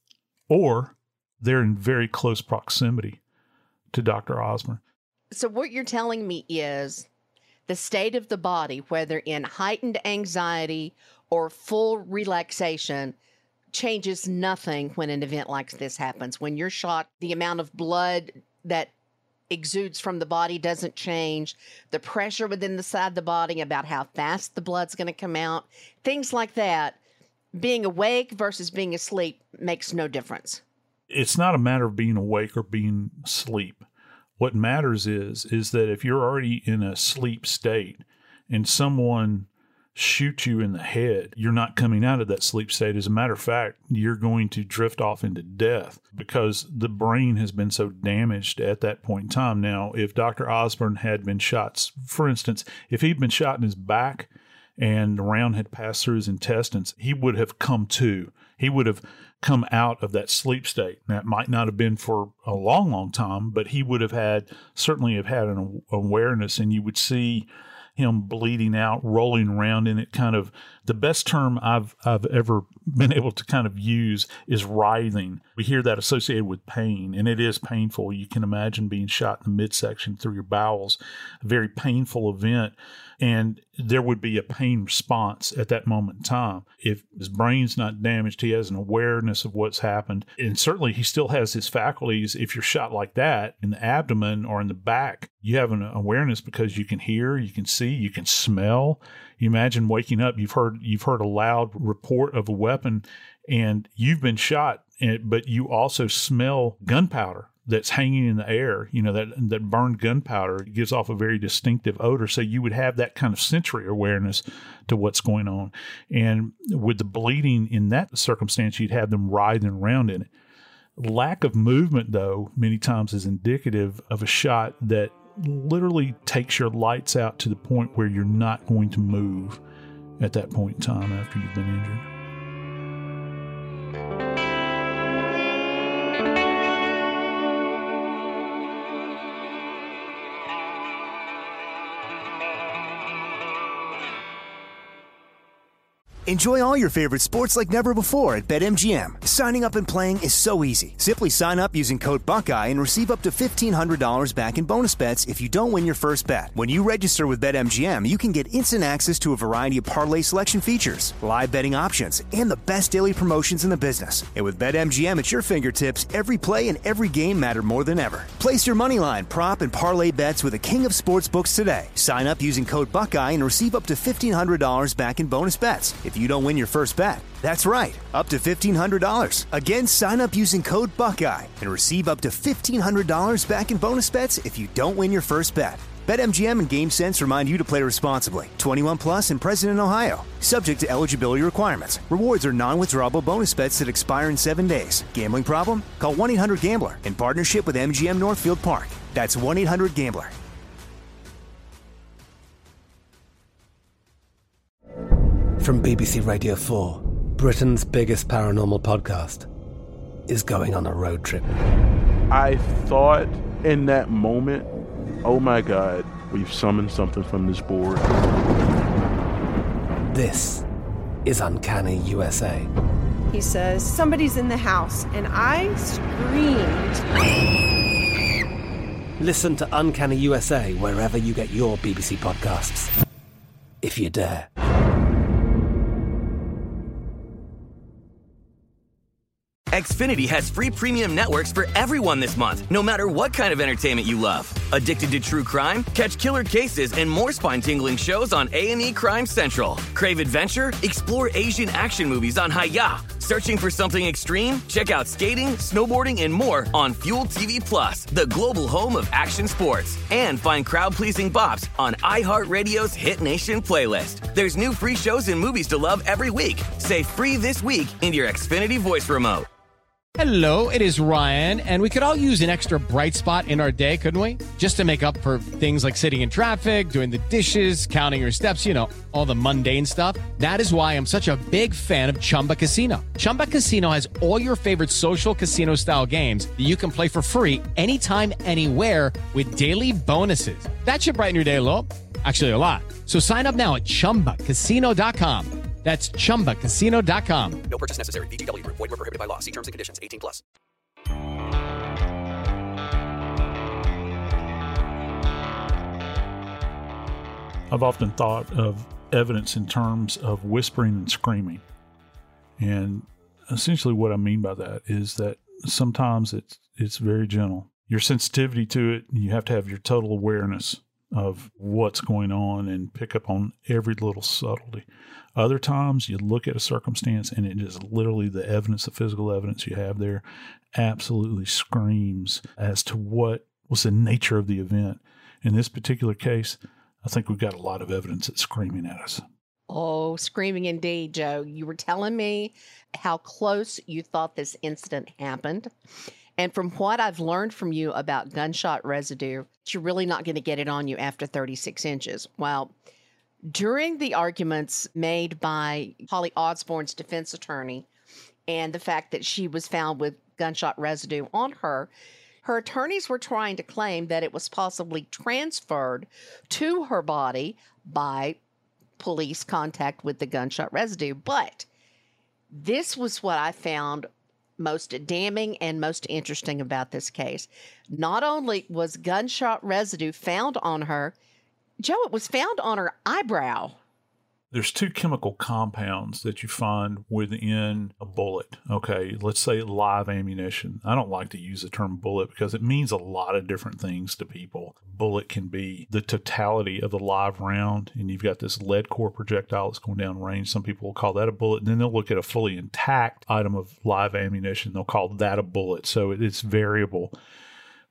or they're in very close proximity to Doctor Osborne. So what you're telling me is the state of the body, whether in heightened anxiety or full relaxation, changes nothing when an event like this happens. When you're shot, the amount of blood that exudes from the body doesn't change. The pressure within the side of the body about how fast the blood's going to come out, things like that. Being awake versus being asleep makes no difference. It's not a matter of being awake or being asleep. What matters is, is that if you're already in a sleep state and someone shoot you in the head, you're not coming out of that sleep state. As a matter of fact, you're going to drift off into death because the brain has been so damaged at that point in time. Now, if Doctor Osborne had been shot, for instance, if he'd been shot in his back and the round had passed through his intestines, he would have come to. He would have come out of that sleep state. That might not have been for a long, long time, but he would have had, certainly have had an awareness, and you would see him bleeding out, rolling around in it. Kind of the best term I've I've ever been able to kind of use is writhing. We hear that associated with pain, and it is painful. You can imagine being shot in the midsection through your bowels, a very painful event, and there would be a pain response at that moment in time. If his brain's not damaged, he has an awareness of what's happened, and certainly he still has his faculties. If you're shot like that in the abdomen or in the back, you have an awareness because you can hear, you can see, you can smell. You imagine waking up, you've heard you've heard a loud report of a weapon, and you've been shot, but you also smell gunpowder that's hanging in the air, you know, that that burned gunpowder gives off a very distinctive odor. So you would have that kind of sensory awareness to what's going on. And with the bleeding in that circumstance, you'd have them writhing around in it. Lack of movement, though, many times is indicative of a shot that literally takes your lights out to the point where you're not going to move at that point in time after you've been injured. Enjoy all your favorite sports like never before at BetMGM. Signing up and playing is so easy. Simply sign up using code Buckeye and receive up to fifteen hundred dollars back in bonus bets if you don't win your first bet. When you register with BetMGM, you can get instant access to a variety of parlay selection features, live betting options, and the best daily promotions in the business. And with BetMGM at your fingertips, every play and every game matter more than ever. Place your moneyline, prop, and parlay bets with the king of sportsbooks today. Sign up using code Buckeye and receive up to fifteen hundred dollars back in bonus bets if you don't win your first bet. That's right, up to fifteen hundred dollars. Again, sign up using code Buckeye and receive up to fifteen hundred dollars back in bonus bets if you don't win your first bet. BetMGM and GameSense remind you to play responsibly. twenty-one plus and present in Ohio. Subject to eligibility requirements. Rewards are non-withdrawable bonus bets that expire in seven days. Gambling problem? Call one eight hundred gambler in partnership with M G M Northfield Park. That's one eight hundred gambler. From B B C Radio four, Britain's biggest paranormal podcast is going on a road trip. I thought in that moment, oh my God, we've summoned something from this board. This is Uncanny U S A. He says, somebody's in the house, and I screamed. Listen to Uncanny U S A wherever you get your B B C podcasts, if you dare. Xfinity has free premium networks for everyone this month, no matter what kind of entertainment you love. Addicted to true crime? Catch killer cases and more spine-tingling shows on A and E Crime Central. Crave adventure? Explore Asian action movies on Hi-Ya. Searching for something extreme? Check out skating, snowboarding, and more on Fuel T V Plus, the global home of action sports. And find crowd-pleasing bops on iHeartRadio's Hit Nation playlist. There's new free shows and movies to love every week. Say free this week in your Xfinity voice remote. Hello, it is Ryan, and we could all use an extra bright spot in our day, couldn't we? Just to make up for things like sitting in traffic, doing the dishes, counting your steps, you know, all the mundane stuff. That is why I'm such a big fan of Chumba Casino. Chumba Casino has all your favorite social casino-style games that you can play for free anytime, anywhere with daily bonuses. That should brighten your day a little. Actually, a lot. So sign up now at chumba casino dot com. That's chumba casino dot com. No purchase necessary. V G W Group. Void where prohibited by law. See terms and conditions. eighteen plus. I've often thought of evidence in terms of whispering and screaming. And essentially what I mean by that is that sometimes it's it's very gentle. Your sensitivity to it, you have to have your total awareness of what's going on and pick up on every little subtlety. Other times you look at a circumstance and it just literally the evidence, the physical evidence you have there absolutely screams as to what was the nature of the event. In this particular case, I think we've got a lot of evidence that's screaming at us. Oh, screaming indeed, Joe. You were telling me how close you thought this incident happened. And from what I've learned from you about gunshot residue, you're really not going to get it on you after thirty-six inches. Well, during the arguments made by Holly Osborne's defense attorney and the fact that she was found with gunshot residue on her, her attorneys were trying to claim that it was possibly transferred to her body by police contact with the gunshot residue. But this was what I found most damning and most interesting about this case. Not only was gunshot residue found on her, Joe, it was found on her eyebrow. There's two chemical compounds that you find within a bullet. Okay, let's say live ammunition. I don't like to use the term bullet because it means a lot of different things to people. Bullet can be the totality of the live round, and you've got this lead core projectile that's going down range. Some people will call that a bullet. And then they'll look at a fully intact item of live ammunition. They'll call that a bullet. So it's variable.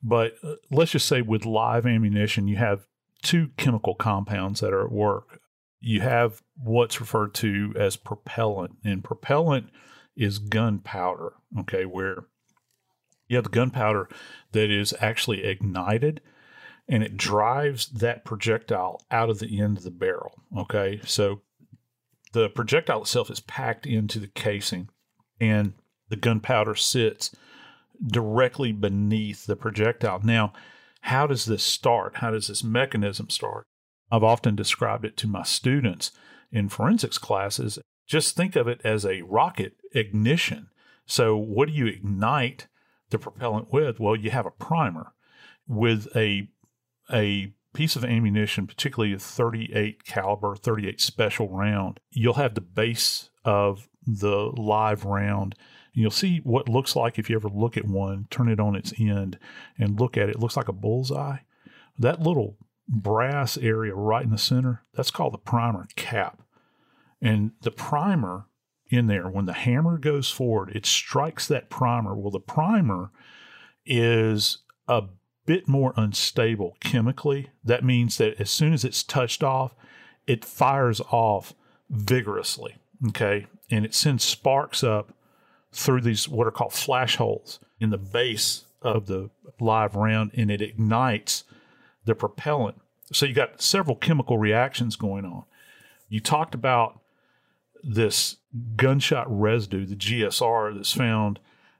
But uh, let's just say with live ammunition, you have two chemical compounds that are at work. You have what's referred to as propellant, and propellant is gunpowder, okay, where you have the gunpowder that is actually ignited and it drives that projectile out of the end of the barrel, okay? So the projectile itself is packed into the casing and the gunpowder sits directly beneath the projectile. Now, how does this start? How does this mechanism start? I've often described it to my students in forensics classes. Just think of it as a rocket ignition. So what do you ignite the propellant with? Well, you have a primer with a a piece of ammunition, particularly a thirty-eight caliber, thirty-eight special round. You'll have the base of the live round. You'll see what looks like, if you ever look at one, turn it on its end and look at it, it looks like a bullseye. That little brass area right in the center, that's called the primer cap. And the primer in there, when the hammer goes forward, it strikes that primer. Well, the primer is a bit more unstable chemically. That means that as soon as it's touched off, it fires off vigorously, okay? And it sends sparks up through these what are called flash holes in the base of the live round, and it ignites the propellant. So you got several chemical reactions going on. You talked about this gunshot residue, the G S R, that's found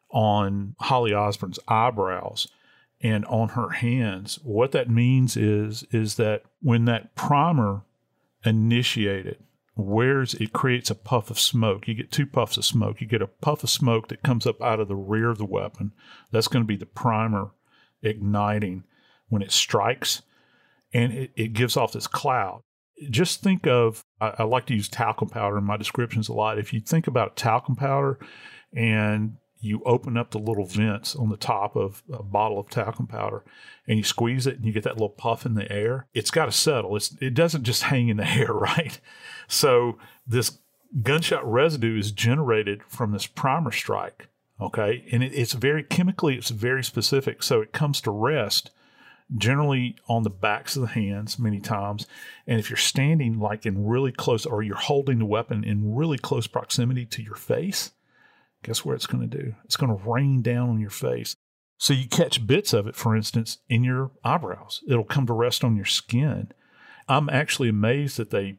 on Holly Osborne's eyebrows and on her hands. What that means is, is that when that primer initiated, where's it creates a puff of smoke. You get two puffs of smoke. You get a puff of smoke that comes up out of the rear of the weapon. That's going to be the primer igniting when it strikes, and it, it gives off this cloud. Just think of, I, I like to use talcum powder in my descriptions a lot. If you think about talcum powder and you open up the little vents on the top of a bottle of talcum powder and you squeeze it and you get that little puff in the air, it's got to settle. It's, it doesn't just hang in the air, right? So this gunshot residue is generated from this primer strike, okay? And it, it's very chemically, it's very specific. So it comes to rest generally on the backs of the hands many times. And if you're standing like in really close, or you're holding the weapon in really close proximity to your face, guess what it's going to do? It's going to rain down on your face. So you catch bits of it, for instance, in your eyebrows. It'll come to rest on your skin. I'm actually amazed that they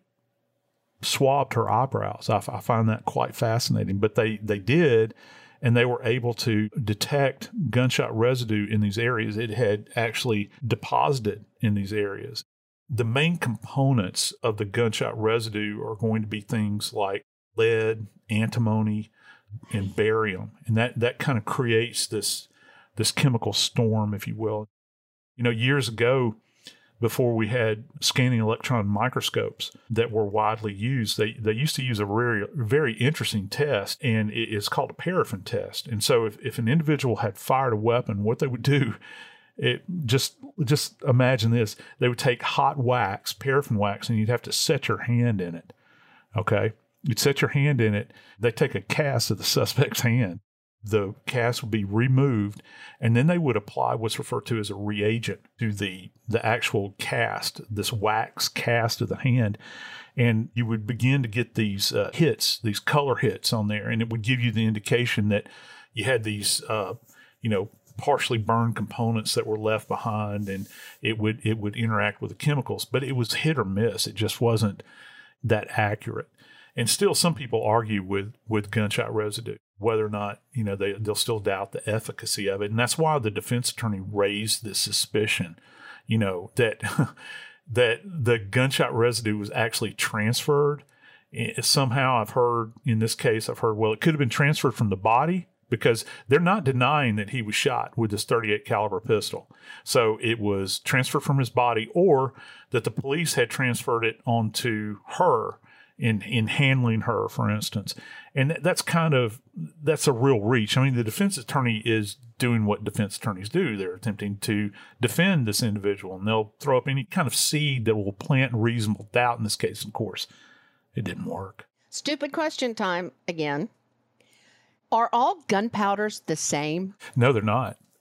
swabbed her eyebrows. I, I find that quite fascinating. But they, they did, and they were able to detect gunshot residue in these areas. It had actually deposited in these areas. The main components of the gunshot residue are going to be things like lead, antimony, and barium. And that, that kind of creates this, this chemical storm, if you will. You know, years ago, before we had scanning electron microscopes that were widely used, they, they used to use a very, very interesting test, and it is called a paraffin test. And so if, if an individual had fired a weapon, what they would do, it just just imagine this. They would take hot wax, paraffin wax, and you'd have to set your hand in it, okay? You'd set your hand in it. They take a cast of the suspect's hand. The cast would be removed, and then they would apply what's referred to as a reagent to the, the actual cast, this wax cast of the hand, and you would begin to get these uh, hits, these color hits on there, and it would give you the indication that you had these, uh, you know, partially burned components that were left behind, and it would it would interact with the chemicals, but it was hit or miss. It just wasn't that accurate. And still, some people argue with, with gunshot residue, whether or not, you know, they, they'll still doubt the efficacy of it. And that's why the defense attorney raised this suspicion, you know, that, that the gunshot residue was actually transferred. Somehow I've heard, in this case, I've heard, well, it could have been transferred from the body, because they're not denying that he was shot with this thirty-eight caliber pistol. So it was transferred from his body, or that the police had transferred it onto her in, in handling her, for instance. And that's kind of, that's a real reach. I mean, the defense attorney is doing what defense attorneys do. They're attempting to defend this individual, and they'll throw up any kind of seed that will plant reasonable doubt. In this case, of course, it didn't work. Stupid question time again. Are all gunpowders the same? No, they're not.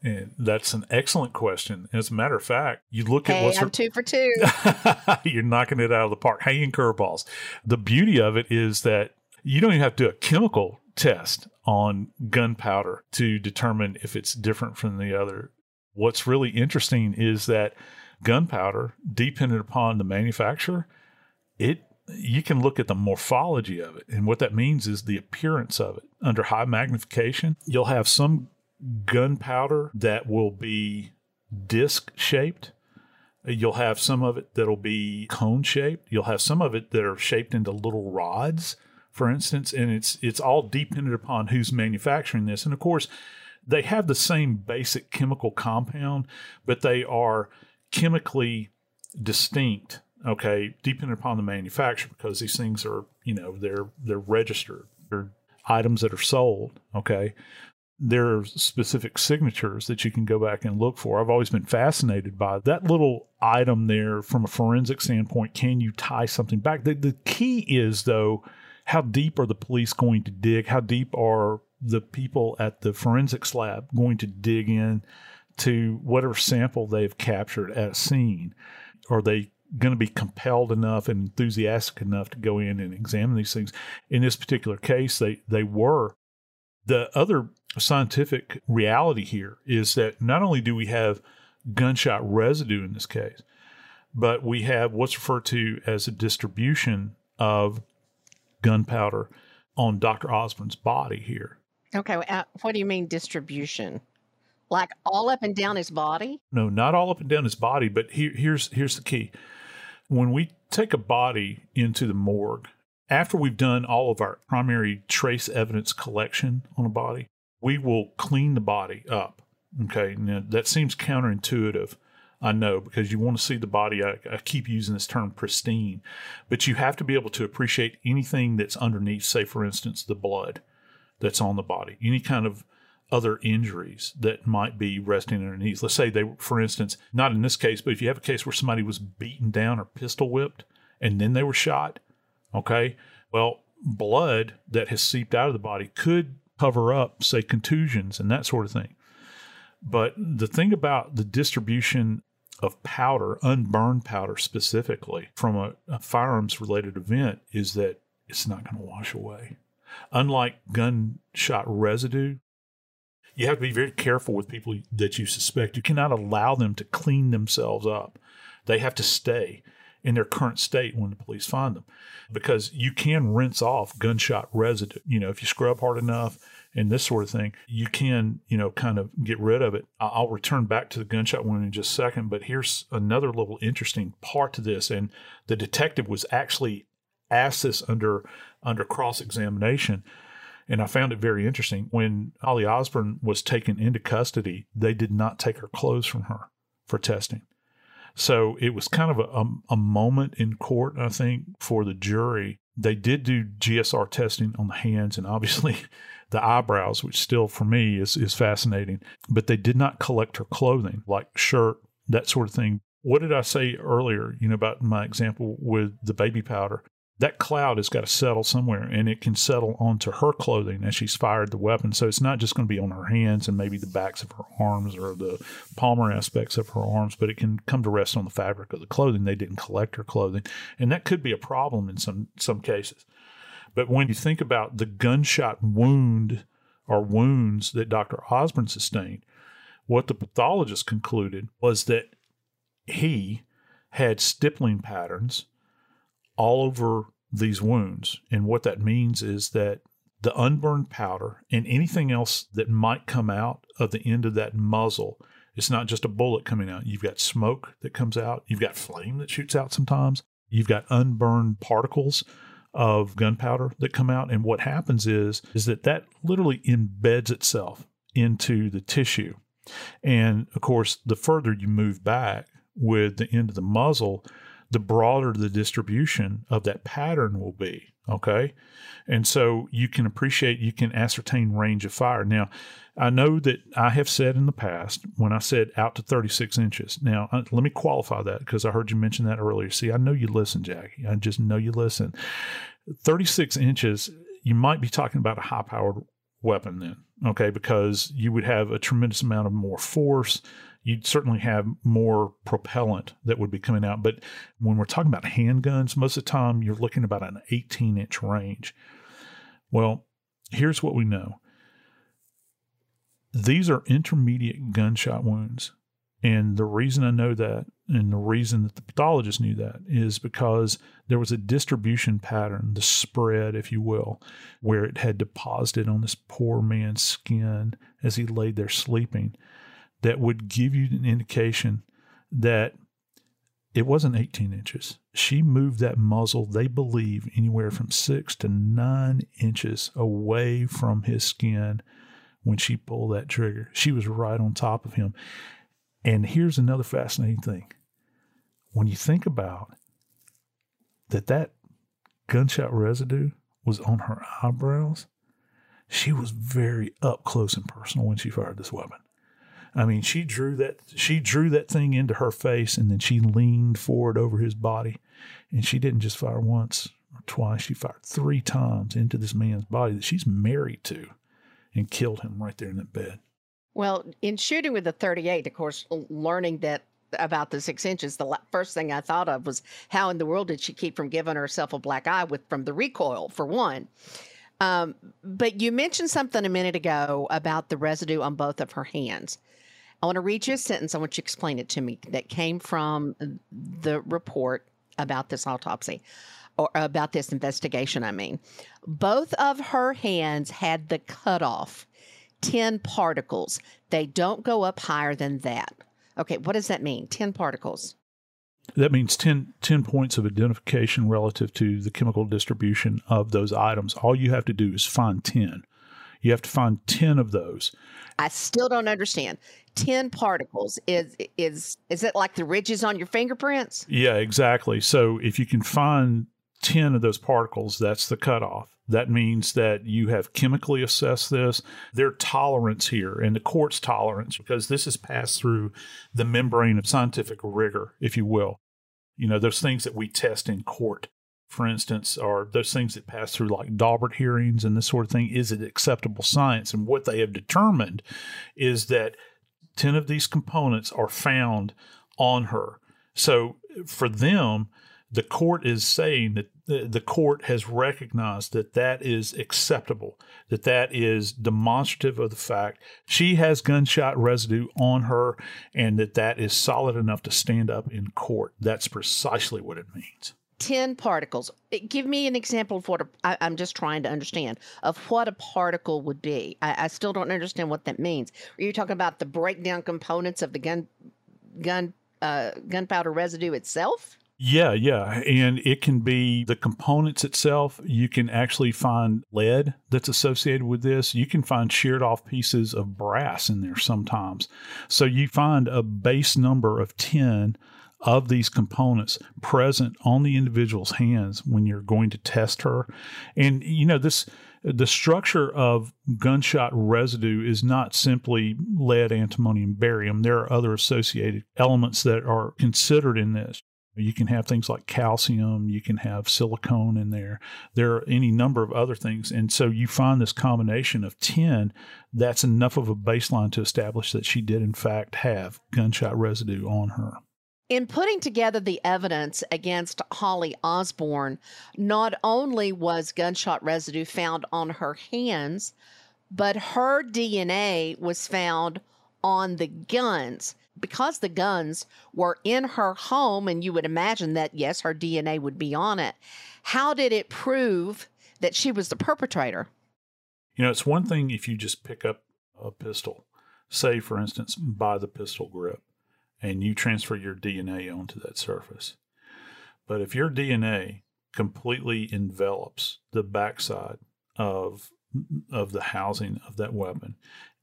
And that's an excellent question. As a matter of fact, you look hey, at what's I'm two for two. You're knocking it out of the park, hanging curveballs. The beauty of it is that you don't even have to do a chemical test on gunpowder to determine if it's different from the other. What's really interesting is that gunpowder, dependent upon the manufacturer, it you can look at the morphology of it. And what that means is the appearance of it. Under high magnification, you'll have some gunpowder that will be disc shaped. You'll have some of it that'll be cone shaped. You'll have some of it that are shaped into little rods, for instance, and it's it's all dependent upon who's manufacturing this. And of course, they have the same basic chemical compound, but they are chemically distinct, okay, depending upon the manufacturer, because these things are, you know, they're they're registered. They're items that are sold, okay. There are specific signatures that you can go back and look for. I've always been fascinated by that little item there from a forensic standpoint. Can you tie something back? The, the key is, though, how deep are the police going to dig? How deep are the people at the forensics lab going to dig in to whatever sample they've captured at a scene? Are they going to be compelled enough and enthusiastic enough to go in and examine these things? In this particular case, they, they were. The other scientific reality here is that not only do we have gunshot residue in this case, but we have what's referred to as a distribution of gunpowder on Doctor Osborne's body here. Okay, uh, what do you mean distribution? Like all up and down his body? No, not all up and down his body, but here, here's here's the key. When we take a body into the morgue, after we've done all of our primary trace evidence collection on a body, we will clean the body up. Okay, now that seems counterintuitive, I know, because you want to see the body. I, I keep using this term pristine, but you have to be able to appreciate anything that's underneath, say, for instance, the blood that's on the body, any kind of other injuries that might be resting underneath. Let's say they were, for instance, not in this case, but if you have a case where somebody was beaten down or pistol whipped and then they were shot, okay, well, blood that has seeped out of the body could cover up, say, contusions and that sort of thing. But the thing about the distribution of powder, unburned powder specifically, from a, a firearms-related event is that it's not going to wash away. Unlike gunshot residue, you have to be very careful with people that you suspect. You cannot allow them to clean themselves up. They have to stay in their current state when the police find them, because you can rinse off gunshot residue. You know, if you scrub hard enough and this sort of thing, you can, you know, kind of get rid of it. I'll return back to the gunshot wound in just a second, but here's another little interesting part to this. And the detective was actually asked this under, under cross-examination. And I found it very interesting. When Holly Osborne was taken into custody, they did not take her clothes from her for testing. So it was kind of a, a, a moment in court, I think, for the jury. They did do G S R testing on the hands and obviously the eyebrows, which still for me is, is fascinating. But they did not collect her clothing, like shirt, that sort of thing. What did I say earlier, you know, about my example with the baby powder? That cloud has got to settle somewhere, and it can settle onto her clothing as she's fired the weapon. So it's not just going to be on her hands and maybe the backs of her arms or the palmar aspects of her arms, but it can come to rest on the fabric of the clothing. They didn't collect her clothing, and that could be a problem in some, some cases. But when you think about the gunshot wound or wounds that Doctor Osborne sustained, what the pathologist concluded was that he had stippling patterns all over these wounds. And what that means is that the unburned powder and anything else that might come out of the end of that muzzle, it's not just a bullet coming out. You've got smoke that comes out. You've got flame that shoots out sometimes. You've got unburned particles of gunpowder that come out. And what happens is, is that that literally embeds itself into the tissue. And of course, the further you move back with the end of the muzzle, the broader the distribution of that pattern will be, okay? And so you can appreciate, you can ascertain range of fire. Now, I know that I have said in the past, when I said out to thirty-six inches, now uh, let me qualify that because I heard you mention that earlier. See, I know you listen, Jackie. I just know you listen. thirty-six inches, you might be talking about a high-powered weapon then, okay, because you would have a tremendous amount of more force. You'd certainly have more propellant that would be coming out. But when we're talking about handguns, most of the time you're looking about an eighteen inch range. Well, here's what we know. These are intermediate gunshot wounds. And the reason I know that, and the reason that the pathologist knew that, is because there was a distribution pattern, the spread, if you will, where it had deposited on this poor man's skin as he laid there sleeping, that would give you an indication that it wasn't eighteen inches. She moved that muzzle, they believe, anywhere from six to nine inches away from his skin when she pulled that trigger. She was right on top of him. And here's another fascinating thing. When you think about that, that gunshot residue was on her eyebrows, she was very up close and personal when she fired this weapon. I mean, she drew that she drew that thing into her face, and then she leaned forward over his body, and she didn't just fire once or twice. She fired three times into this man's body that she's married to, and killed him right there in that bed. Well, in shooting with the thirty-eight, of course, learning that about the six inches, the first thing I thought of was how in the world did she keep from giving herself a black eye with from the recoil, for one. Um, but you mentioned something a minute ago about the residue on both of her hands. I want to read you a sentence. I want you to explain it to me that came from the report about this autopsy, or about this investigation, I mean. Both of her hands had the cutoff, ten particles. They don't go up higher than that. Okay, what does that mean, ten particles? That means ten, ten points of identification relative to the chemical distribution of those items. All you have to do is find ten. You have to find ten of those. I still don't understand. ten particles, is is is it like the ridges on your fingerprints? Yeah, exactly. So if you can find ten of those particles, that's the cutoff. That means that you have chemically assessed this. Their tolerance here, and the court's tolerance, because this is passed through the membrane of scientific rigor, if you will. You know, those things that we test in court, for instance, are those things that pass through like Daubert hearings and this sort of thing. Is it acceptable science? And what they have determined is that ten of these components are found on her. So for them, the court is saying that the, the court has recognized that that is acceptable, that that is demonstrative of the fact she has gunshot residue on her, and that that is solid enough to stand up in court. That's precisely what it means. ten particles. Give me an example of what a, I, I'm just trying to understand of what a particle would be. I, I still don't understand what that means. Are you talking about the breakdown components of the gun, gun, uh, gunpowder residue itself? Yeah, yeah. And it can be the components itself. You can actually find lead that's associated with this. You can find sheared off pieces of brass in there sometimes. So you find a base number of ten of these components present on the individual's hands when you're going to test her. And, you know, this the structure of gunshot residue is not simply lead, antimony, and barium. There are other associated elements that are considered in this. You can have things like calcium, you can have silicone in there. There are any number of other things. And so you find this combination of ten, that's enough of a baseline to establish that she did in fact have gunshot residue on her. In putting together the evidence against Holly Osborne, not only was gunshot residue found on her hands, but her D N A was found on the guns. Because the guns were in her home, and you would imagine that, yes, her D N A would be on it. How did it prove that she was the perpetrator? You know, it's one thing if you just pick up a pistol, say, for instance, by the pistol grip, and you transfer your D N A onto that surface. But if your D N A completely envelops the backside of, of the housing of that weapon,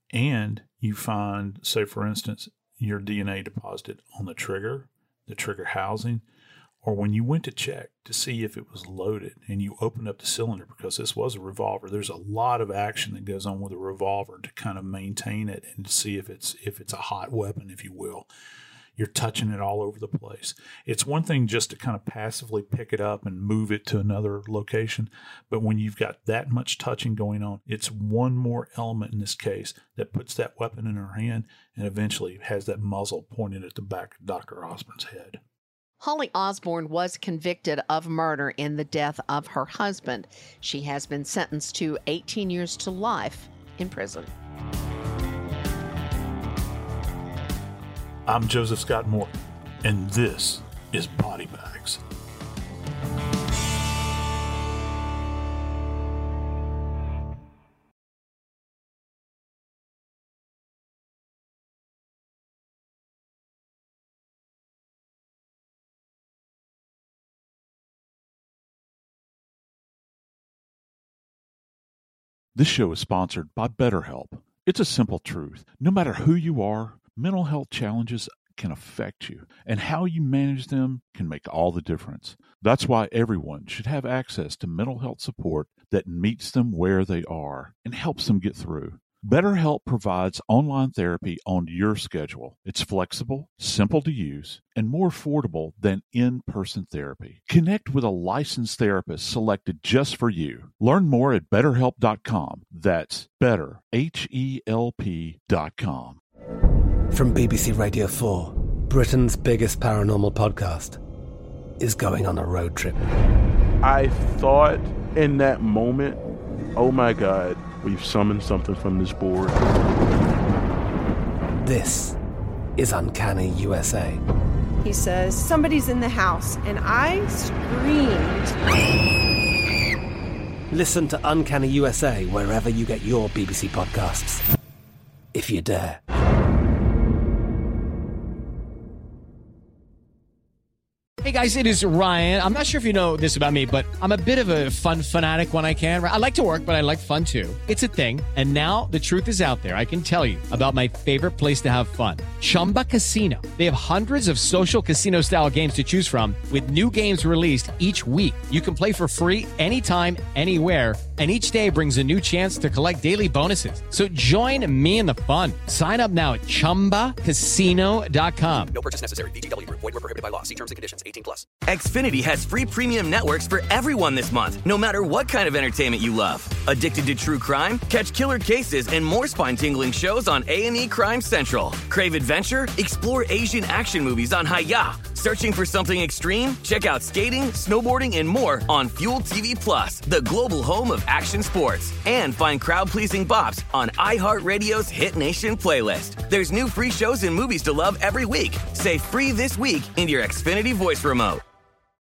and you find, say, for instance, your D N A deposited on the trigger, the trigger housing, or when you went to check to see if it was loaded and you opened up the cylinder, because this was a revolver, there's a lot of action that goes on with a revolver to kind of maintain it and to see if it's if it's a hot weapon, if you will. you're touching it all over the place. It's one thing just to kind of passively pick it up and move it to another location, but when you've got that much touching going on, it's one more element in this case that puts that weapon in her hand and eventually has that muzzle pointed at the back of Doctor Osborne's head. Holly Osborne was convicted of murder in the death of her husband. She has been sentenced to eighteen years to life in prison. I'm Joseph Scott Morgan, and this is Body Bags. This show is sponsored by BetterHelp. It's a simple truth. No matter who you are, mental health challenges can affect you, and how you manage them can make all the difference. That's why everyone should have access to mental health support that meets them where they are and helps them get through. BetterHelp provides online therapy on your schedule. It's flexible, simple to use, and more affordable than in-person therapy. Connect with a licensed therapist selected just for you. Learn more at better help dot com. That's better, H E L P dot com. From B B C Radio four, Britain's biggest paranormal podcast is going on a road trip. I thought in that moment, oh my God, we've summoned something from this board. This is Uncanny U S A. He says, somebody's in the house, and I screamed. Listen to Uncanny U S A wherever you get your B B C podcasts, if you dare. Hey guys, it is Ryan. I'm not sure if you know this about me, but I'm a bit of a fun fanatic when I can. I like to work, but I like fun too. It's a thing. And now the truth is out there. I can tell you about my favorite place to have fun. Chumba Casino. They have hundreds of social casino style games to choose from with new games released each week. You can play for free anytime, anywhere. And each day brings a new chance to collect daily bonuses. So join me in the fun. Sign up now at chumba casino dot com. No purchase necessary. V G W Group. Void where prohibited by law. See terms and conditions. eighteen plus. Xfinity has free premium networks for everyone this month, no matter what kind of entertainment you love. Addicted to true crime? Catch killer cases and more spine-tingling shows on A and E Crime Central. Crave adventure? Explore Asian action movies on Hi-Ya. Searching for something extreme? Check out skating, snowboarding, and more on Fuel T V Plus, the global home of action sports. And find crowd-pleasing bops on iHeartRadio's Hit Nation playlist. There's new free shows and movies to love every week. Say free this week in your Xfinity voice remote.